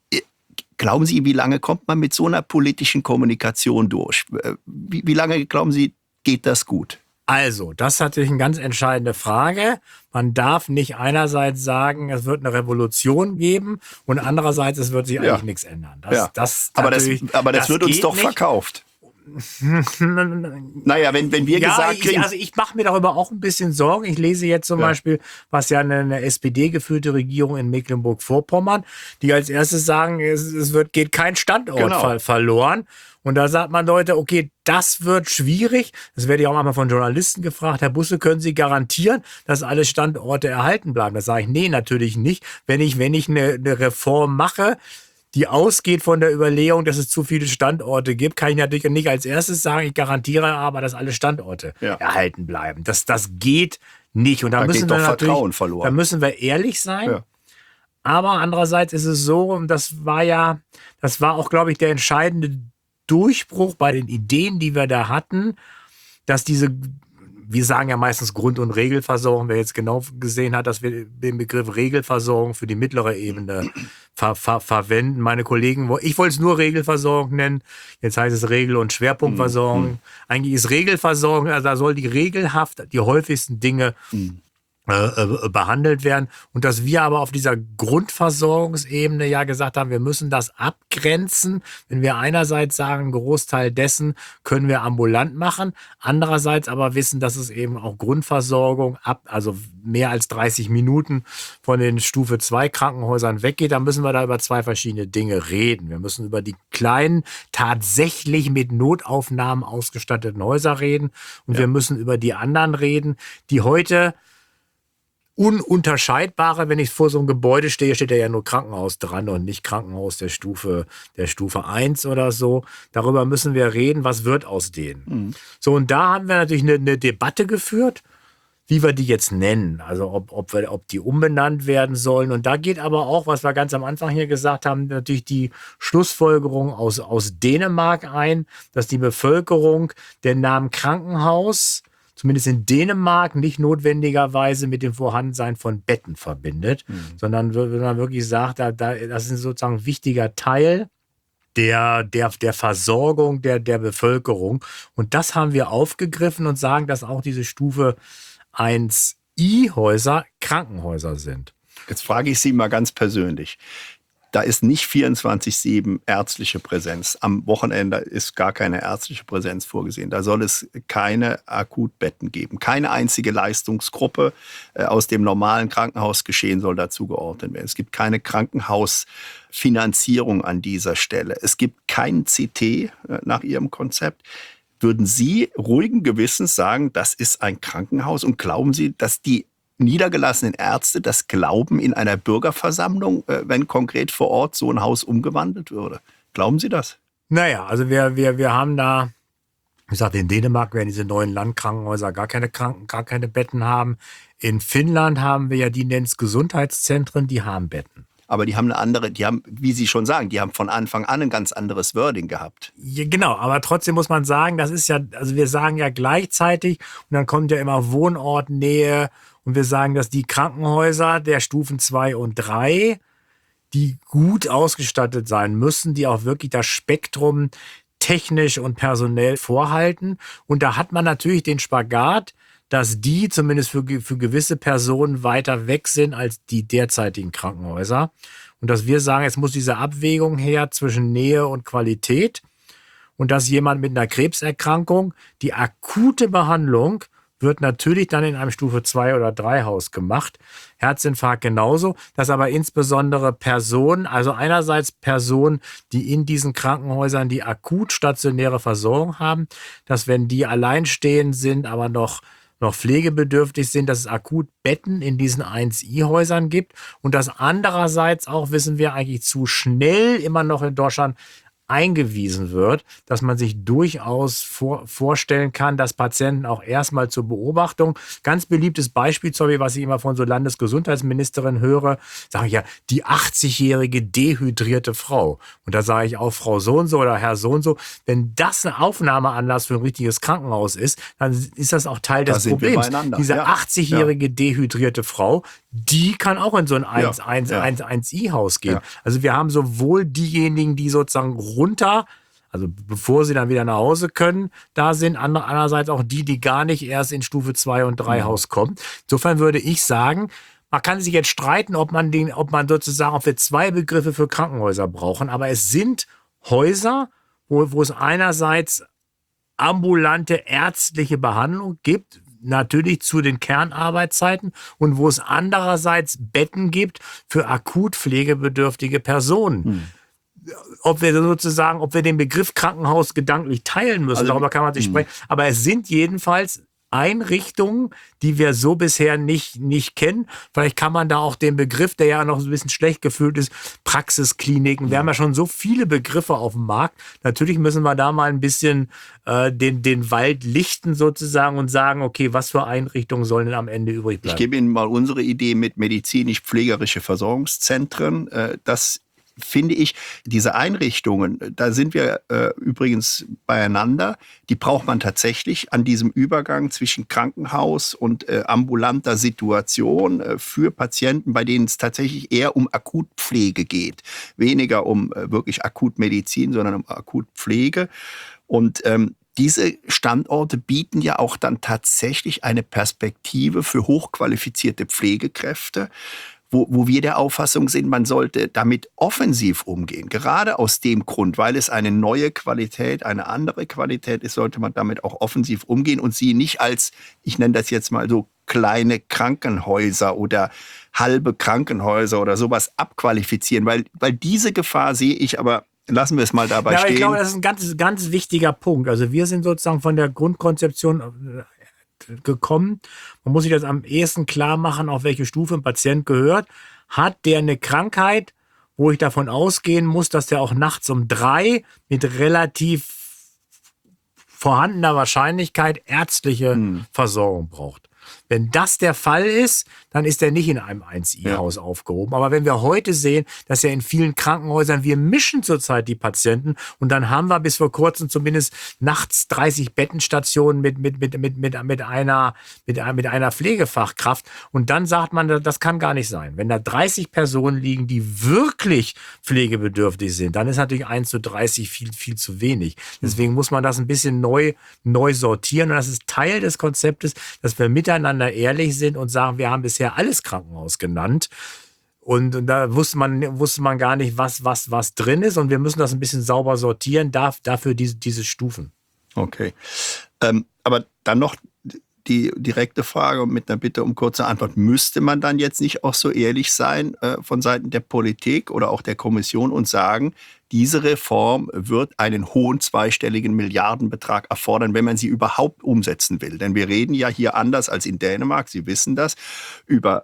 Glauben Sie, wie lange kommt man mit so einer politischen Kommunikation durch? Wie lange, glauben Sie, geht das gut? Also, das ist natürlich eine ganz entscheidende Frage. Man darf nicht einerseits sagen, es wird eine Revolution geben und andererseits, es wird sich eigentlich nichts ändern. Aber das wird uns doch nicht verkauft. Naja, wenn wir gesagt kriegen... Also ich mache mir darüber auch ein bisschen Sorgen. Ich lese jetzt zum Beispiel, was ja eine SPD-geführte Regierung in Mecklenburg-Vorpommern, die als erstes sagen, geht kein Standort verloren. Und da sagt man, Leute, okay, das wird schwierig. Das werde ich auch manchmal von Journalisten gefragt. Herr Busse, können Sie garantieren, dass alle Standorte erhalten bleiben? Da sage ich, nee, natürlich nicht. Wenn ich eine Reform mache, die ausgeht von der Überlegung, dass es zu viele Standorte gibt, kann ich natürlich nicht als erstes sagen, ich garantiere aber, dass alle Standorte erhalten bleiben. Das geht nicht. Und da müssen wir Vertrauen verloren. Da müssen wir ehrlich sein. Ja. Aber andererseits ist es so, und das war auch, glaube ich, der entscheidende Durchbruch bei den Ideen, die wir da hatten, dass wir sagen ja meistens Grund- und Regelversorgung, wer jetzt genau gesehen hat, dass wir den Begriff Regelversorgung für die mittlere Ebene verwenden. Meine Kollegen, ich wollte es nur Regelversorgung nennen, jetzt heißt es Regel- und Schwerpunktversorgung. Eigentlich ist Regelversorgung, also da soll die häufigsten Dinge behandelt werden und dass wir aber auf dieser Grundversorgungsebene ja gesagt haben, wir müssen das abgrenzen, wenn wir einerseits sagen, einen Großteil dessen können wir ambulant machen, andererseits aber wissen, dass es eben auch Grundversorgung also mehr als 30 Minuten von den Stufe 2 Krankenhäusern weggeht, dann müssen wir da über zwei verschiedene Dinge reden. Wir müssen über die kleinen, tatsächlich mit Notaufnahmen ausgestatteten Häuser reden und wir müssen über die anderen reden, die heute ununterscheidbare, wenn ich vor so einem Gebäude stehe, steht da ja nur Krankenhaus dran und nicht Krankenhaus der Stufe 1 oder so. Darüber müssen wir reden, was wird aus denen. Mhm. So, und da haben wir natürlich eine Debatte geführt, wie wir die jetzt nennen. Also ob die umbenannt werden sollen. Und da geht aber auch, was wir ganz am Anfang hier gesagt haben, natürlich die Schlussfolgerung aus Dänemark ein, dass die Bevölkerung den Namen Krankenhaus zumindest in Dänemark nicht notwendigerweise mit dem Vorhandensein von Betten verbindet, sondern wenn man wirklich sagt, das ist sozusagen ein wichtiger Teil der Versorgung der Bevölkerung. Und das haben wir aufgegriffen und sagen, dass auch diese Stufe 1i-Häuser Krankenhäuser sind. Jetzt frage ich Sie mal ganz persönlich. Da ist nicht 24/7 ärztliche Präsenz. Am Wochenende ist gar keine ärztliche Präsenz vorgesehen. Da soll es keine Akutbetten geben. Keine einzige Leistungsgruppe aus dem normalen Krankenhausgeschehen soll dazu geordnet werden. Es gibt keine Krankenhausfinanzierung an dieser Stelle. Es gibt kein CT nach Ihrem Konzept. Würden Sie ruhigen Gewissens sagen, das ist ein Krankenhaus? Und glauben Sie, dass die niedergelassenen Ärzte das glauben in einer Bürgerversammlung, wenn konkret vor Ort so ein Haus umgewandelt würde? Glauben Sie das? Naja, also wir haben da, wie gesagt, in Dänemark werden diese neuen Landkrankenhäuser gar keine Betten haben. In Finnland haben wir ja, die nennen es Gesundheitszentren, die haben Betten. Aber die haben wie Sie schon sagen, die haben von Anfang an ein ganz anderes Wording gehabt. Ja, genau, aber trotzdem muss man sagen, das ist ja, also wir sagen ja gleichzeitig, und dann kommt ja immer Wohnortnähe, und wir sagen, dass die Krankenhäuser der Stufen 2 und 3, die gut ausgestattet sein müssen, die auch wirklich das Spektrum technisch und personell vorhalten. Und da hat man natürlich den Spagat, dass die zumindest für gewisse Personen weiter weg sind als die derzeitigen Krankenhäuser. Und dass wir sagen, es muss diese Abwägung her zwischen Nähe und Qualität. Und dass jemand mit einer Krebserkrankung die akute Behandlung wird natürlich dann in einem Stufe 2 oder 3 Haus gemacht. Herzinfarkt genauso. Dass aber insbesondere Personen, also einerseits Personen, die in diesen Krankenhäusern die akut stationäre Versorgung haben, dass wenn die alleinstehend sind, aber noch pflegebedürftig sind, dass es akut Betten in diesen 1i-Häusern gibt und dass andererseits auch, wissen wir, eigentlich zu schnell immer noch in Deutschland eingewiesen wird, dass man sich durchaus vorstellen kann, dass Patienten auch erstmal zur Beobachtung, ganz beliebtes Beispiel, was ich immer von so Landesgesundheitsministerin höre, sage ich ja, die 80-jährige dehydrierte Frau. Und da sage ich auch Frau so und so oder Herr so und so, wenn das ein Aufnahmeanlass für ein richtiges Krankenhaus ist, dann ist das auch Teil des Problems. Diese 80-jährige dehydrierte Frau, die kann auch in so ein 1i-Haus gehen. Ja. Also wir haben sowohl diejenigen, die sozusagen also bevor sie dann wieder nach Hause können, da sind andererseits auch die gar nicht erst in Stufe 2 und 3 Haus kommen. Insofern würde ich sagen, man kann sich jetzt streiten, ob wir zwei Begriffe für Krankenhäuser brauchen, aber es sind Häuser, wo es einerseits ambulante ärztliche Behandlung gibt, natürlich zu den Kernarbeitszeiten, und wo es andererseits Betten gibt für akut pflegebedürftige Personen. Ob wir den Begriff Krankenhaus gedanklich teilen müssen, darüber kann man sich sprechen. Aber es sind jedenfalls Einrichtungen, die wir so bisher nicht kennen. Vielleicht kann man da auch den Begriff, der ja noch so ein bisschen schlecht gefühlt ist, Praxiskliniken. Wir haben ja schon so viele Begriffe auf dem Markt. Natürlich müssen wir da mal ein bisschen den Wald lichten sozusagen und sagen, okay, was für Einrichtungen sollen denn am Ende übrig bleiben? Ich gebe Ihnen mal unsere Idee mit medizinisch-pflegerische Versorgungszentren. Das finde ich, diese Einrichtungen, da sind wir übrigens beieinander, die braucht man tatsächlich an diesem Übergang zwischen Krankenhaus und ambulanter Situation für Patienten, bei denen es tatsächlich eher um Akutpflege geht. Weniger um wirklich Akutmedizin, sondern um Akutpflege. Und diese Standorte bieten ja auch dann tatsächlich eine Perspektive für hochqualifizierte Pflegekräfte, wo wir der Auffassung sind, man sollte damit offensiv umgehen. Gerade aus dem Grund, weil es eine neue Qualität, eine andere Qualität ist, sollte man damit auch offensiv umgehen und sie nicht als, ich nenne das jetzt mal so, kleine Krankenhäuser oder halbe Krankenhäuser oder sowas abqualifizieren, weil diese Gefahr sehe ich, aber lassen wir es mal dabei stehen. Ich glaube, das ist ein ganz, ganz wichtiger Punkt. Also wir sind sozusagen von der Grundkonzeption gekommen. Man muss sich das am ehesten klar machen, auf welche Stufe ein Patient gehört. Hat der eine Krankheit, wo ich davon ausgehen muss, dass der auch nachts um 3 mit relativ vorhandener Wahrscheinlichkeit ärztliche Versorgung braucht. Wenn das der Fall ist, dann ist er nicht in einem 1I-Haus aufgehoben. Aber wenn wir heute sehen, dass ja in vielen Krankenhäusern, wir mischen zurzeit die Patienten und dann haben wir bis vor kurzem zumindest nachts 30 Bettenstationen mit einer Pflegefachkraft. Und dann sagt man, das kann gar nicht sein. Wenn da 30 Personen liegen, die wirklich pflegebedürftig sind, dann ist natürlich 1:30 viel zu wenig. Deswegen muss man das ein bisschen neu sortieren. Und das ist Teil des Konzeptes, dass wir miteinander ehrlich sind und sagen, wir haben bisher alles Krankenhaus genannt. Und da wusste man gar nicht, was drin ist. Und wir müssen das ein bisschen sauber sortieren, dafür diese Stufen. Okay. Aber dann noch die direkte Frage mit einer Bitte um kurze Antwort. Müsste man dann jetzt nicht auch so ehrlich sein von Seiten der Politik oder auch der Kommission und sagen, diese Reform wird einen hohen zweistelligen Milliardenbetrag erfordern, wenn man sie überhaupt umsetzen will. Denn wir reden ja hier anders als in Dänemark, Sie wissen das, über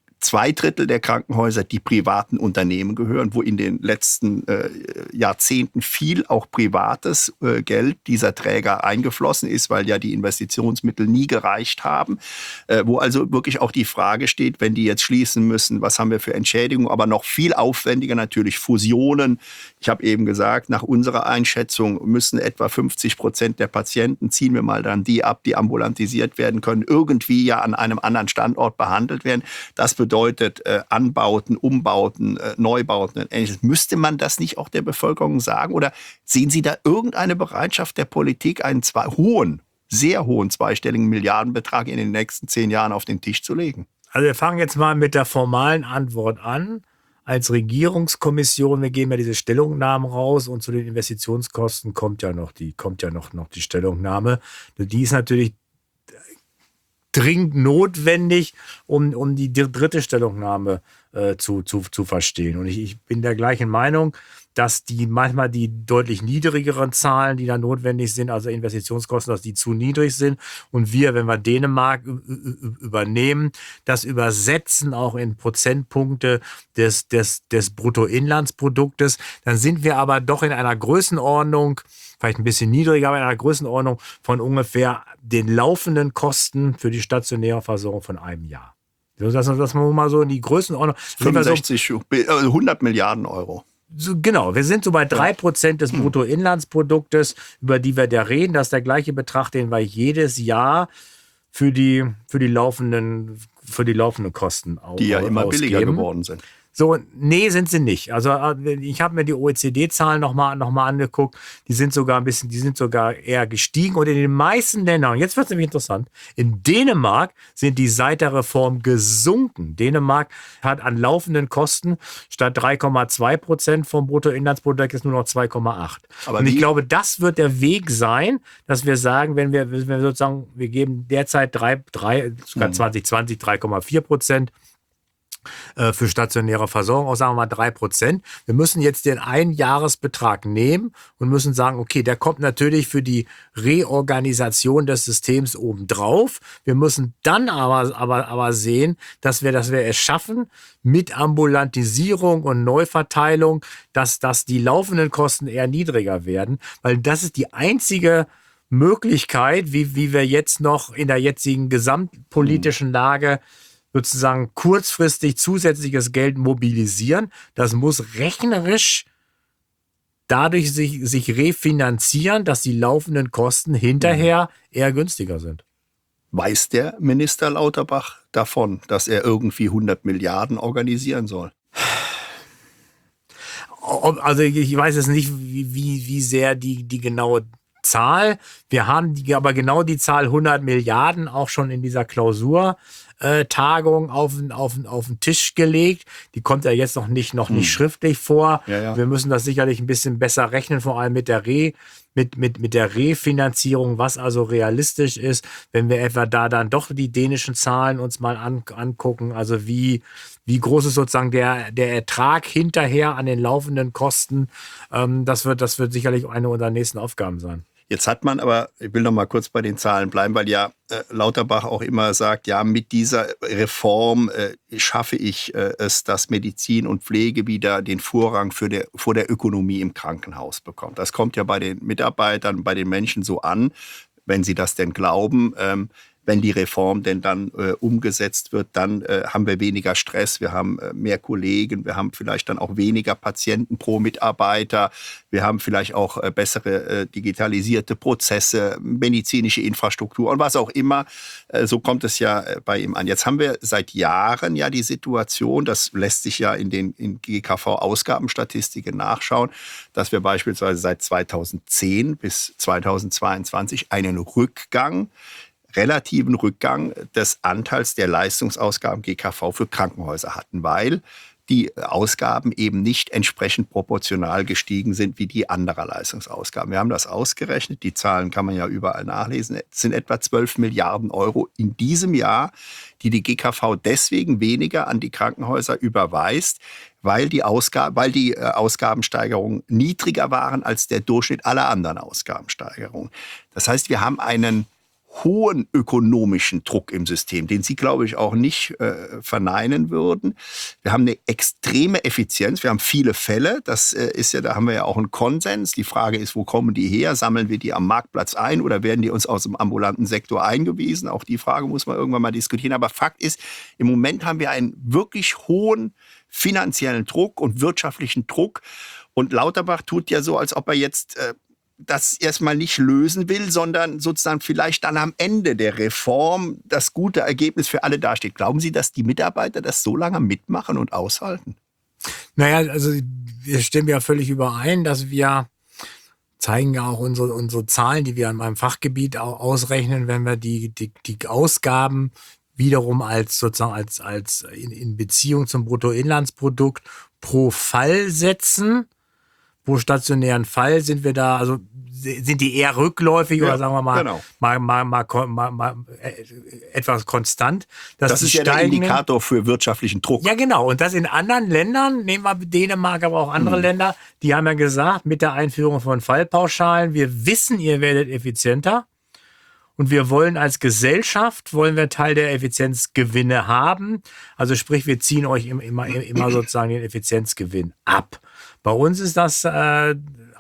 2/3 der Krankenhäuser, die privaten Unternehmen gehören, wo in den letzten Jahrzehnten viel auch privates Geld dieser Träger eingeflossen ist, weil ja die Investitionsmittel nie gereicht haben. Wo also wirklich auch die Frage steht, wenn die jetzt schließen müssen, was haben wir für Entschädigungen, aber noch viel aufwendiger natürlich Fusionen. Ich habe eben gesagt, nach unserer Einschätzung müssen etwa 50% der Patienten, ziehen wir mal dann die ab, die ambulantisiert werden können, irgendwie ja an einem anderen Standort behandelt werden. Das bedeutet Anbauten, Umbauten, Neubauten und Ähnliches. Müsste man das nicht auch der Bevölkerung sagen? Oder sehen Sie da irgendeine Bereitschaft der Politik, einen sehr hohen zweistelligen Milliardenbetrag in den nächsten 10 Jahren auf den Tisch zu legen? Also wir fangen jetzt mal mit der formalen Antwort an. Als Regierungskommission, wir geben ja diese Stellungnahmen raus und zu den Investitionskosten kommt ja noch die Stellungnahme. Die ist natürlich dringend notwendig, um die dritte Stellungnahme zu verstehen. Und ich bin der gleichen Meinung, dass manchmal die deutlich niedrigeren Zahlen, die da notwendig sind, also Investitionskosten, dass die zu niedrig sind. Und wir, wenn wir Dänemark übernehmen, das übersetzen auch in Prozentpunkte des Bruttoinlandsproduktes, dann sind wir aber doch in einer Größenordnung, vielleicht ein bisschen niedriger, aber in einer Größenordnung von ungefähr den laufenden Kosten für die stationäre Versorgung von einem Jahr. Dass man mal so in die Größenordnung... 100 Milliarden Euro. Genau, wir sind so bei 3% des Bruttoinlandsproduktes, über die wir da reden. Das ist der gleiche Betrag, den wir jedes Jahr für die laufenden Kosten ausgeben. Die ja immer billiger geworden sind. So, nee, sind sie nicht. Also ich habe mir die OECD-Zahlen noch mal angeguckt. Die sind sogar eher gestiegen. Und in den meisten Ländern, und jetzt wird es nämlich interessant, in Dänemark sind die seit der Reform gesunken. Dänemark hat an laufenden Kosten statt 3,2% vom Bruttoinlandsprodukt jetzt nur noch 2,8%. Und ich glaube, das wird der Weg sein, dass wir sagen, wenn wir sozusagen, wir geben derzeit sogar 2020 3,4%. Für stationäre Versorgung, auch sagen wir mal 3%. Wir müssen jetzt den Einjahresbetrag nehmen und müssen sagen, okay, der kommt natürlich für die Reorganisation des Systems obendrauf. Wir müssen dann aber sehen, dass wir es schaffen, mit Ambulantisierung und Neuverteilung, dass die laufenden Kosten eher niedriger werden, weil das ist die einzige Möglichkeit, wie wir jetzt noch in der jetzigen gesamtpolitischen Lage sozusagen kurzfristig zusätzliches Geld mobilisieren. Das muss rechnerisch dadurch sich refinanzieren, dass die laufenden Kosten hinterher eher günstiger sind. Weiß der Minister Lauterbach davon, dass er irgendwie 100 Milliarden organisieren soll? Also ich weiß jetzt nicht, wie sehr die genaue Zahl. Wir haben aber genau die Zahl 100 Milliarden auch schon in dieser Klausurtagung auf den Tisch gelegt. Die kommt ja jetzt noch nicht schriftlich vor. Ja. Wir müssen das sicherlich ein bisschen besser rechnen, vor allem mit der Refinanzierung, was also realistisch ist, wenn wir etwa da dann doch die dänischen Zahlen uns mal angucken, also wie groß ist sozusagen der Ertrag hinterher an den laufenden Kosten. Das wird sicherlich eine unserer nächsten Aufgaben sein. Jetzt hat man aber, ich will noch mal kurz bei den Zahlen bleiben, weil ja Lauterbach auch immer sagt, ja, mit dieser Reform schaffe ich es, dass Medizin und Pflege wieder den Vorrang vor der Ökonomie im Krankenhaus bekommt. Das kommt ja bei den Mitarbeitern, bei den Menschen so an, wenn sie das denn glauben. Wenn die Reform denn dann umgesetzt wird, dann haben wir weniger Stress, wir haben mehr Kollegen, wir haben vielleicht dann auch weniger Patienten pro Mitarbeiter, wir haben vielleicht auch bessere digitalisierte Prozesse, medizinische Infrastruktur und was auch immer. So kommt es ja bei ihm an. Jetzt haben wir seit Jahren ja die Situation, das lässt sich ja in GKV-Ausgabenstatistiken nachschauen, dass wir beispielsweise seit 2010 bis 2022 einen relativen Rückgang des Anteils der Leistungsausgaben GKV für Krankenhäuser hatten, weil die Ausgaben eben nicht entsprechend proportional gestiegen sind wie die anderer Leistungsausgaben. Wir haben das ausgerechnet, die Zahlen kann man ja überall nachlesen. Es sind etwa 12 Milliarden Euro in diesem Jahr, die GKV deswegen weniger an die Krankenhäuser überweist, weil die Ausgabensteigerungen niedriger waren als der Durchschnitt aller anderen Ausgabensteigerungen. Das heißt, wir haben einen hohen ökonomischen Druck im System, den Sie, glaube ich, auch nicht verneinen würden. Wir haben eine extreme Effizienz, wir haben viele Fälle, das ist ja, da haben wir ja auch einen Konsens. Die Frage ist, wo kommen die her? Sammeln wir die am Marktplatz ein oder werden die uns aus dem ambulanten Sektor eingewiesen? Auch die Frage muss man irgendwann mal diskutieren. Aber Fakt ist, im Moment haben wir einen wirklich hohen finanziellen Druck und wirtschaftlichen Druck. Und Lauterbach tut ja so, als ob er jetzt das erstmal nicht lösen will, sondern sozusagen vielleicht dann am Ende der Reform das gute Ergebnis für alle dasteht. Glauben Sie, dass die Mitarbeiter das so lange mitmachen und aushalten? Naja, also wir stimmen ja völlig überein, dass wir zeigen ja auch unsere Zahlen, die wir in meinem Fachgebiet auch ausrechnen, wenn wir die Ausgaben wiederum als sozusagen als in Beziehung zum Bruttoinlandsprodukt pro Fall setzen. Pro stationären Fall sind wir da, also sind die eher rückläufig oder sagen wir mal, genau. mal etwas konstant. Das ist ja der Indikator für wirtschaftlichen Druck. Ja, genau. Und das in anderen Ländern, nehmen wir Dänemark, aber auch andere Länder, die haben ja gesagt, mit der Einführung von Fallpauschalen, wir wissen, ihr werdet effizienter. Und wir wollen als Gesellschaft, Teil der Effizienzgewinne haben. Also sprich, wir ziehen euch immer sozusagen den Effizienzgewinn ab. Bei uns ist das, hat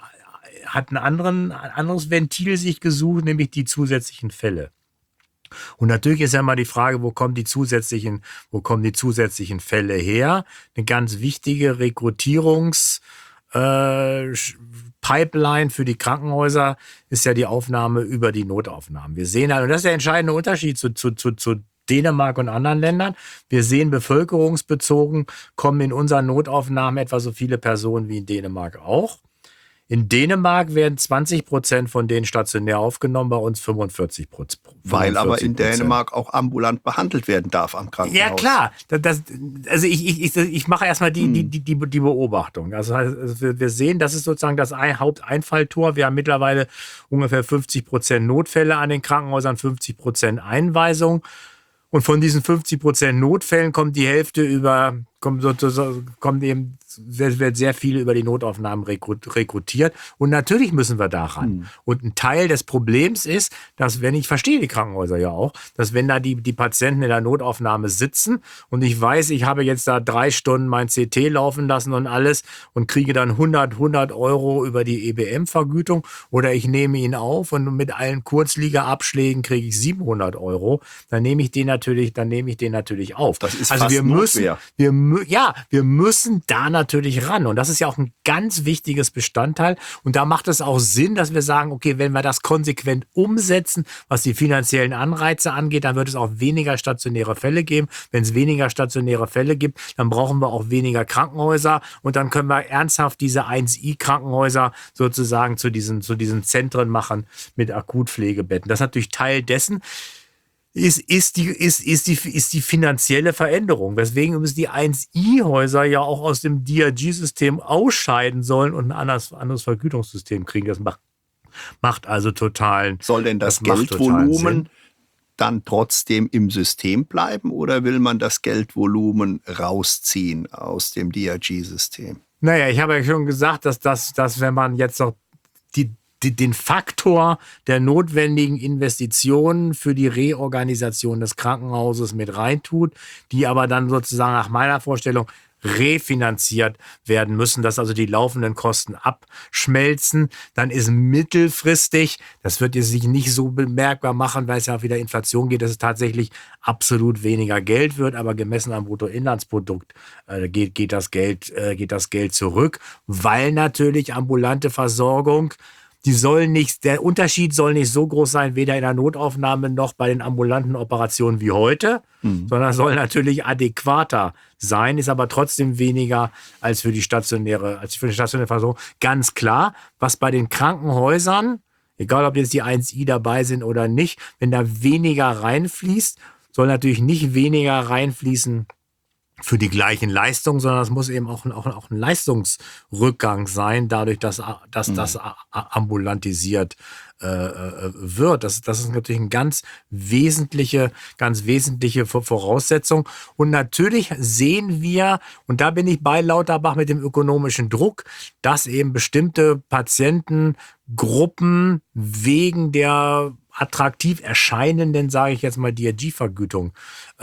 ein anderes Ventil sich gesucht, nämlich die zusätzlichen Fälle. Und natürlich ist ja immer die Frage, wo kommen die zusätzlichen Fälle her? Eine ganz wichtige Pipeline für die Krankenhäuser ist ja die Aufnahme über die Notaufnahmen. Wir sehen halt, und das ist der entscheidende Unterschied zu Dänemark und anderen Ländern. Wir sehen, bevölkerungsbezogen kommen in unseren Notaufnahmen etwa so viele Personen wie in Dänemark auch. In Dänemark werden 20% von denen stationär aufgenommen, bei uns 45%. Weil aber in Dänemark auch ambulant behandelt werden darf am Krankenhaus. Ja, klar. Also ich mache erstmal die Beobachtung. Also wir sehen, das ist sozusagen das Haupteinfalltor. Wir haben mittlerweile ungefähr 50% Notfälle an den Krankenhäusern, 50% Einweisung. Und von diesen 50% Notfällen kommt die Hälfte wird sehr viele über die Notaufnahmen rekrutiert. Und natürlich müssen wir daran. Und ein Teil des Problems ist, dass ich verstehe die Krankenhäuser ja auch, dass wenn da die Patienten in der Notaufnahme sitzen und ich weiß, ich habe jetzt da 3 Stunden mein CT laufen lassen und alles und kriege dann 100 Euro über die EBM-Vergütung oder ich nehme ihn auf und mit allen Kurzliegerabschlägen kriege ich 700 Euro, dann nehme ich den natürlich auf. Das ist also fast wir wir müssen da natürlich ran. Und das ist ja auch ein ganz wichtiges Bestandteil. Und da macht es auch Sinn, dass wir sagen, okay, wenn wir das konsequent umsetzen, was die finanziellen Anreize angeht, dann wird es auch weniger stationäre Fälle geben. Wenn es weniger stationäre Fälle gibt, dann brauchen wir auch weniger Krankenhäuser. Und dann können wir ernsthaft diese 1I-Krankenhäuser sozusagen zu diesen Zentren machen mit Akutpflegebetten. Das ist natürlich Teil dessen. Ist die finanzielle Veränderung, weswegen übrigens die 1I-Häuser ja auch aus dem DRG-System ausscheiden sollen und ein anderes Vergütungssystem kriegen. Das macht also totalen Sinn. Soll denn das Geldvolumen dann trotzdem im System bleiben oder will man das Geldvolumen rausziehen aus dem DRG-System? Naja, ich habe ja schon gesagt, dass wenn man jetzt noch den Faktor der notwendigen Investitionen für die Reorganisation des Krankenhauses mit reintut, die aber dann sozusagen nach meiner Vorstellung refinanziert werden müssen, dass also die laufenden Kosten abschmelzen, dann ist mittelfristig, das wird jetzt sich nicht so bemerkbar machen, weil es ja auch wieder Inflation geht, dass es tatsächlich absolut weniger Geld wird, aber gemessen am Bruttoinlandsprodukt geht das Geld zurück, weil natürlich ambulante Versorgung, der Unterschied soll nicht so groß sein, weder in der Notaufnahme noch bei den ambulanten Operationen wie heute, sondern soll natürlich adäquater sein, ist aber trotzdem weniger als für die stationäre Versorgung. Ganz klar, was bei den Krankenhäusern, egal ob jetzt die 1I dabei sind oder nicht, wenn da weniger reinfließt, soll natürlich nicht weniger reinfließen für die gleichen Leistungen, sondern es muss eben auch ein Leistungsrückgang sein, dadurch, dass das ambulantisiert wird. Das ist natürlich eine ganz wesentliche Voraussetzung. Und natürlich sehen wir, und da bin ich bei Lauterbach mit dem ökonomischen Druck, dass eben bestimmte Patientengruppen wegen der attraktiv erscheinenden, sage ich jetzt mal, DRG-Vergütung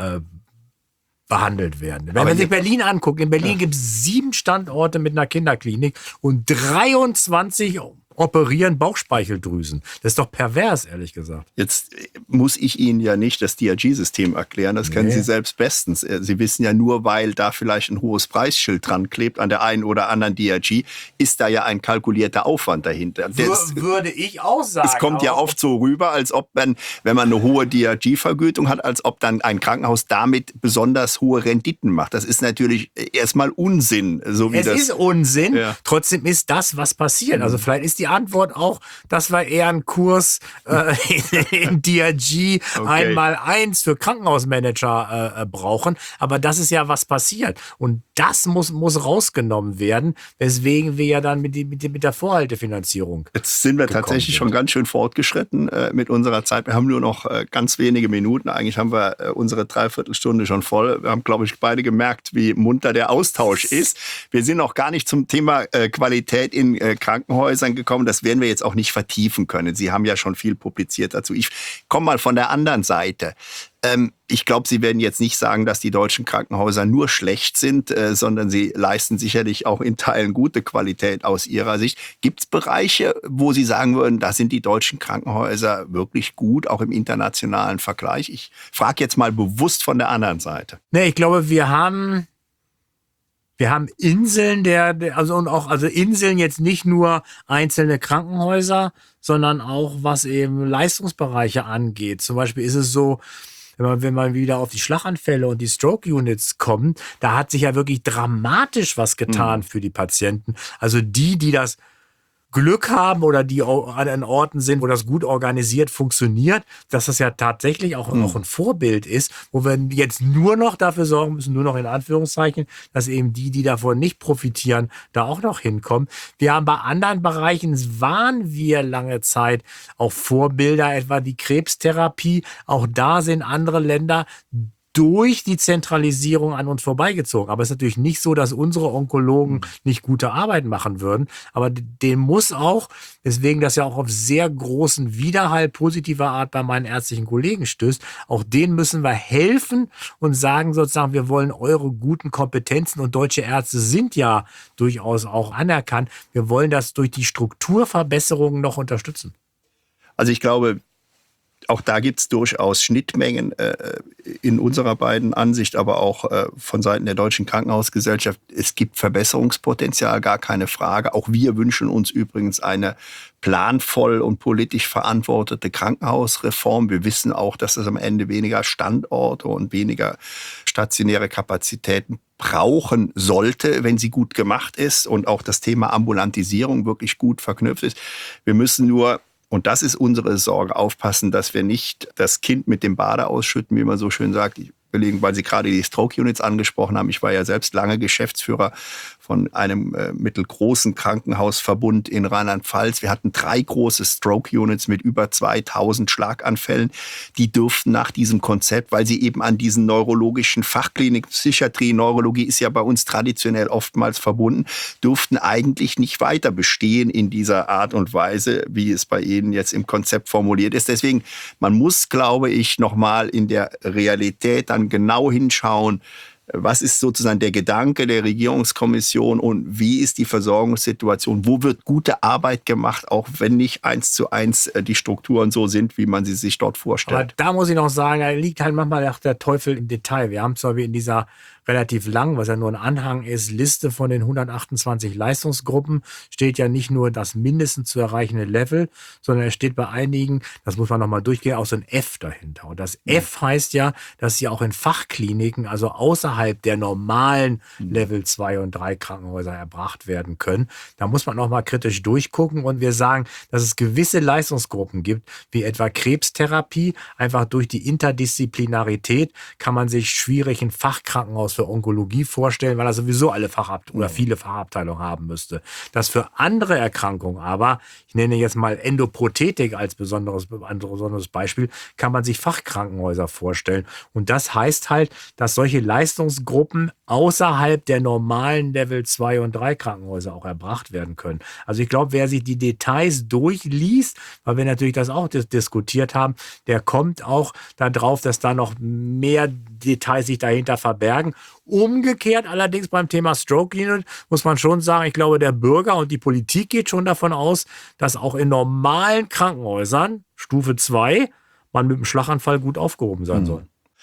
behandelt werden. Wenn man sich Berlin anguckt, in Berlin gibt es 7 Standorte mit einer Kinderklinik und 23 operieren Bauchspeicheldrüsen. Das ist doch pervers, ehrlich gesagt. Jetzt muss ich Ihnen ja nicht das DRG-System erklären, das kennen Sie selbst bestens. Sie wissen ja nur, weil da vielleicht ein hohes Preisschild dran klebt an der einen oder anderen DRG, ist da ja ein kalkulierter Aufwand dahinter. Würde ich auch sagen. Es kommt ja oft so rüber, als ob man, wenn man eine hohe DRG-Vergütung hat, als ob dann ein Krankenhaus damit besonders hohe Renditen macht. Das ist natürlich erstmal Unsinn. Es ist Unsinn, trotzdem ist das, was passiert. Also vielleicht ist die Antwort auch, dass wir eher einen Kurs in DRG 1x1 für Krankenhausmanager brauchen. Aber das ist ja, was passiert. Und das muss rausgenommen werden, weswegen wir ja dann mit der Vorhaltefinanzierung Jetzt sind wir tatsächlich schon ganz schön fortgeschritten mit unserer Zeit. Wir haben nur noch ganz wenige Minuten. Eigentlich haben wir unsere Dreiviertelstunde schon voll. Wir haben, glaube ich, beide gemerkt, wie munter der Austausch ist. Wir sind noch gar nicht zum Thema Qualität in Krankenhäusern gekommen. Das werden wir jetzt auch nicht vertiefen können. Sie haben ja schon viel publiziert dazu. Ich komme mal von der anderen Seite. Ich glaube, Sie werden jetzt nicht sagen, dass die deutschen Krankenhäuser nur schlecht sind, sondern sie leisten sicherlich auch in Teilen gute Qualität aus Ihrer Sicht. Gibt es Bereiche, wo Sie sagen würden, da sind die deutschen Krankenhäuser wirklich gut, auch im internationalen Vergleich? Ich frage jetzt mal bewusst von der anderen Seite. Nee, ich glaube, wir haben Inseln, also Inseln jetzt nicht nur einzelne Krankenhäuser, sondern auch was eben Leistungsbereiche angeht. Zum Beispiel ist es so, wenn man wieder auf die Schlaganfälle und die Stroke-Units kommt, da hat sich ja wirklich dramatisch was getan für die Patienten. Also die das Glück haben oder die an Orten sind, wo das gut organisiert funktioniert, dass das ja tatsächlich auch ein Vorbild ist, wo wir jetzt nur noch dafür sorgen müssen, nur noch in Anführungszeichen, dass eben die davon nicht profitieren, da auch noch hinkommen. Wir haben bei anderen Bereichen, waren wir lange Zeit auch Vorbilder, etwa die Krebstherapie. Auch da sind andere Länder durch die Zentralisierung an uns vorbeigezogen. Aber es ist natürlich nicht so, dass unsere Onkologen nicht gute Arbeit machen würden. Aber den muss auch, weswegen das ja auch auf sehr großen Widerhall positiver Art bei meinen ärztlichen Kollegen stößt, auch denen müssen wir helfen und sagen sozusagen, wir wollen eure guten Kompetenzen, und deutsche Ärzte sind ja durchaus auch anerkannt. Wir wollen das durch die Strukturverbesserungen noch unterstützen. Also ich glaube, auch da gibt es durchaus Schnittmengen in unserer beiden Ansicht, aber auch von Seiten der Deutschen Krankenhausgesellschaft. Es gibt Verbesserungspotenzial, gar keine Frage. Auch wir wünschen uns übrigens eine planvoll und politisch verantwortete Krankenhausreform. Wir wissen auch, dass es am Ende weniger Standorte und weniger stationäre Kapazitäten brauchen sollte, wenn sie gut gemacht ist und auch das Thema Ambulantisierung wirklich gut verknüpft ist. Wir müssen nur, und das ist unsere Sorge, aufpassen, dass wir nicht das Kind mit dem Bade ausschütten, wie man so schön sagt. Weil Sie gerade die Stroke Units angesprochen haben. Ich war ja selbst lange Geschäftsführer von einem mittelgroßen Krankenhausverbund in Rheinland-Pfalz. Wir hatten 3 große Stroke Units mit über 2000 Schlaganfällen. Die durften nach diesem Konzept, weil sie eben an diesen neurologischen Fachkliniken, Psychiatrie, Neurologie ist ja bei uns traditionell oftmals verbunden, durften eigentlich nicht weiter bestehen in dieser Art und Weise, wie es bei Ihnen jetzt im Konzept formuliert ist. Deswegen, man muss, glaube ich, nochmal in der Realität dann genau hinschauen, was ist sozusagen der Gedanke der Regierungskommission und wie ist die Versorgungssituation, wo wird gute Arbeit gemacht, auch wenn nicht 1:1 die Strukturen so sind, wie man sie sich dort vorstellt. Aber da muss ich noch sagen, da liegt halt manchmal auch der Teufel im Detail. Wir haben zwar wie in dieser relativ lang, was ja nur ein Anhang ist, Liste von den 128 Leistungsgruppen, steht ja nicht nur das mindestens zu erreichende Level, sondern es steht bei einigen, das muss man nochmal durchgehen, auch so ein F dahinter. Und das F heißt ja, dass sie auch in Fachkliniken, also außerhalb der normalen Level 2 und 3 Krankenhäuser erbracht werden können. Da muss man nochmal kritisch durchgucken und wir sagen, dass es gewisse Leistungsgruppen gibt, wie etwa Krebstherapie. Einfach durch die Interdisziplinarität kann man sich schwierig ein Fachkrankenhaus für Onkologie vorstellen, weil er sowieso alle oder viele Fachabteilungen haben müsste. Das für andere Erkrankungen aber, ich nenne jetzt mal Endoprothetik als besonderes Beispiel, kann man sich Fachkrankenhäuser vorstellen. Und das heißt halt, dass solche Leistungsgruppen außerhalb der normalen Level 2 und 3 Krankenhäuser auch erbracht werden können. Also ich glaube, wer sich die Details durchliest, weil wir natürlich das auch diskutiert haben, der kommt auch darauf, dass da noch mehr Details sich dahinter verbergen. Umgekehrt allerdings beim Thema Stroke Unit muss man schon sagen, ich glaube, der Bürger und die Politik geht schon davon aus, dass auch in normalen Krankenhäusern, Stufe 2, man mit dem Schlaganfall gut aufgehoben sein soll.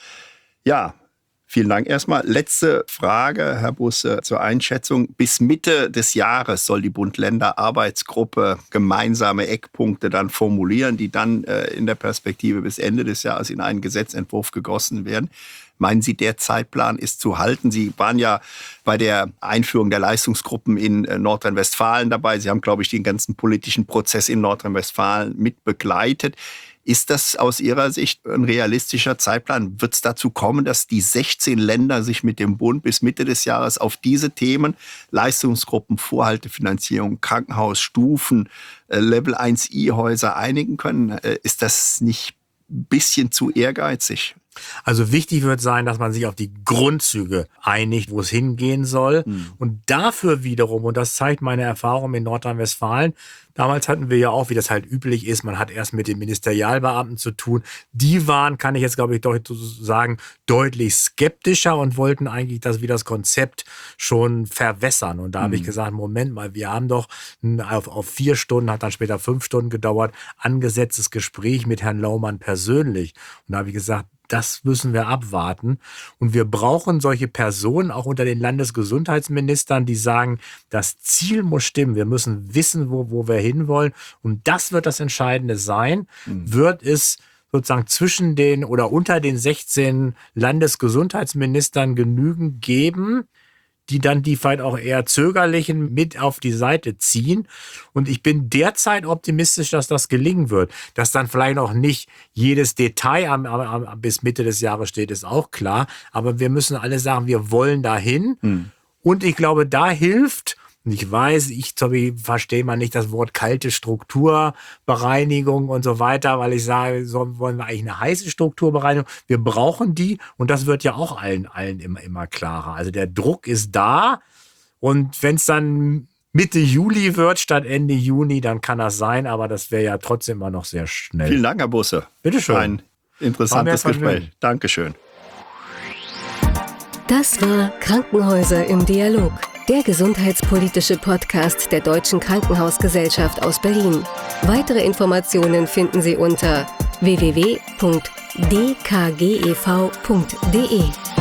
Ja, vielen Dank erstmal. Letzte Frage, Herr Busse, zur Einschätzung. Bis Mitte des Jahres soll die Bund-Länder-Arbeitsgruppe gemeinsame Eckpunkte dann formulieren, die dann in der Perspektive bis Ende des Jahres in einen Gesetzentwurf gegossen werden. Meinen Sie, der Zeitplan ist zu halten? Sie waren ja bei der Einführung der Leistungsgruppen in Nordrhein-Westfalen dabei. Sie haben, glaube ich, den ganzen politischen Prozess in Nordrhein-Westfalen mit begleitet. Ist das aus Ihrer Sicht ein realistischer Zeitplan? Wird es dazu kommen, dass die 16 Länder sich mit dem Bund bis Mitte des Jahres auf diese Themen, Leistungsgruppen, Vorhaltefinanzierung, Krankenhausstufen, Level 1I-Häuser einigen können? Ist das nicht ein bisschen zu ehrgeizig? Also wichtig wird sein, dass man sich auf die Grundzüge einigt, wo es hingehen soll. Und dafür wiederum, und das zeigt meine Erfahrung in Nordrhein-Westfalen, damals hatten wir ja auch, wie das halt üblich ist, man hat erst mit den Ministerialbeamten zu tun. Die waren, kann ich jetzt glaube ich sagen, deutlich skeptischer und wollten eigentlich das Konzept schon verwässern. Und da habe ich gesagt, Moment mal, wir haben doch auf 4 Stunden, hat dann später 5 Stunden gedauert, angesetztes Gespräch mit Herrn Laumann persönlich. Und da habe ich gesagt, das müssen wir abwarten. Und wir brauchen solche Personen auch unter den Landesgesundheitsministern, die sagen, das Ziel muss stimmen. Wir müssen wissen, wo wir hinwollen. Und das wird das Entscheidende sein. Wird es sozusagen zwischen den oder unter den 16 Landesgesundheitsministern genügend geben, die dann die vielleicht auch eher zögerlichen mit auf die Seite ziehen. Und ich bin derzeit optimistisch, dass das gelingen wird. Dass dann vielleicht noch nicht jedes Detail bis Mitte des Jahres steht, ist auch klar. Aber wir müssen alle sagen, wir wollen dahin. Und ich glaube, da hilft, und ich weiß, ich verstehe mal nicht das Wort kalte Strukturbereinigung und so weiter, weil ich sage, so wollen wir eigentlich eine heiße Strukturbereinigung. Wir brauchen die und das wird ja auch allen immer klarer. Also der Druck ist da und wenn es dann Mitte Juli wird statt Ende Juni, dann kann das sein, aber das wäre ja trotzdem immer noch sehr schnell. Vielen Dank, Herr Busse. Bitte schön. Ein interessantes Gespräch. Dankeschön. Das war Krankenhäuser im Dialog, der gesundheitspolitische Podcast der Deutschen Krankenhausgesellschaft aus Berlin. Weitere Informationen finden Sie unter www.dkgev.de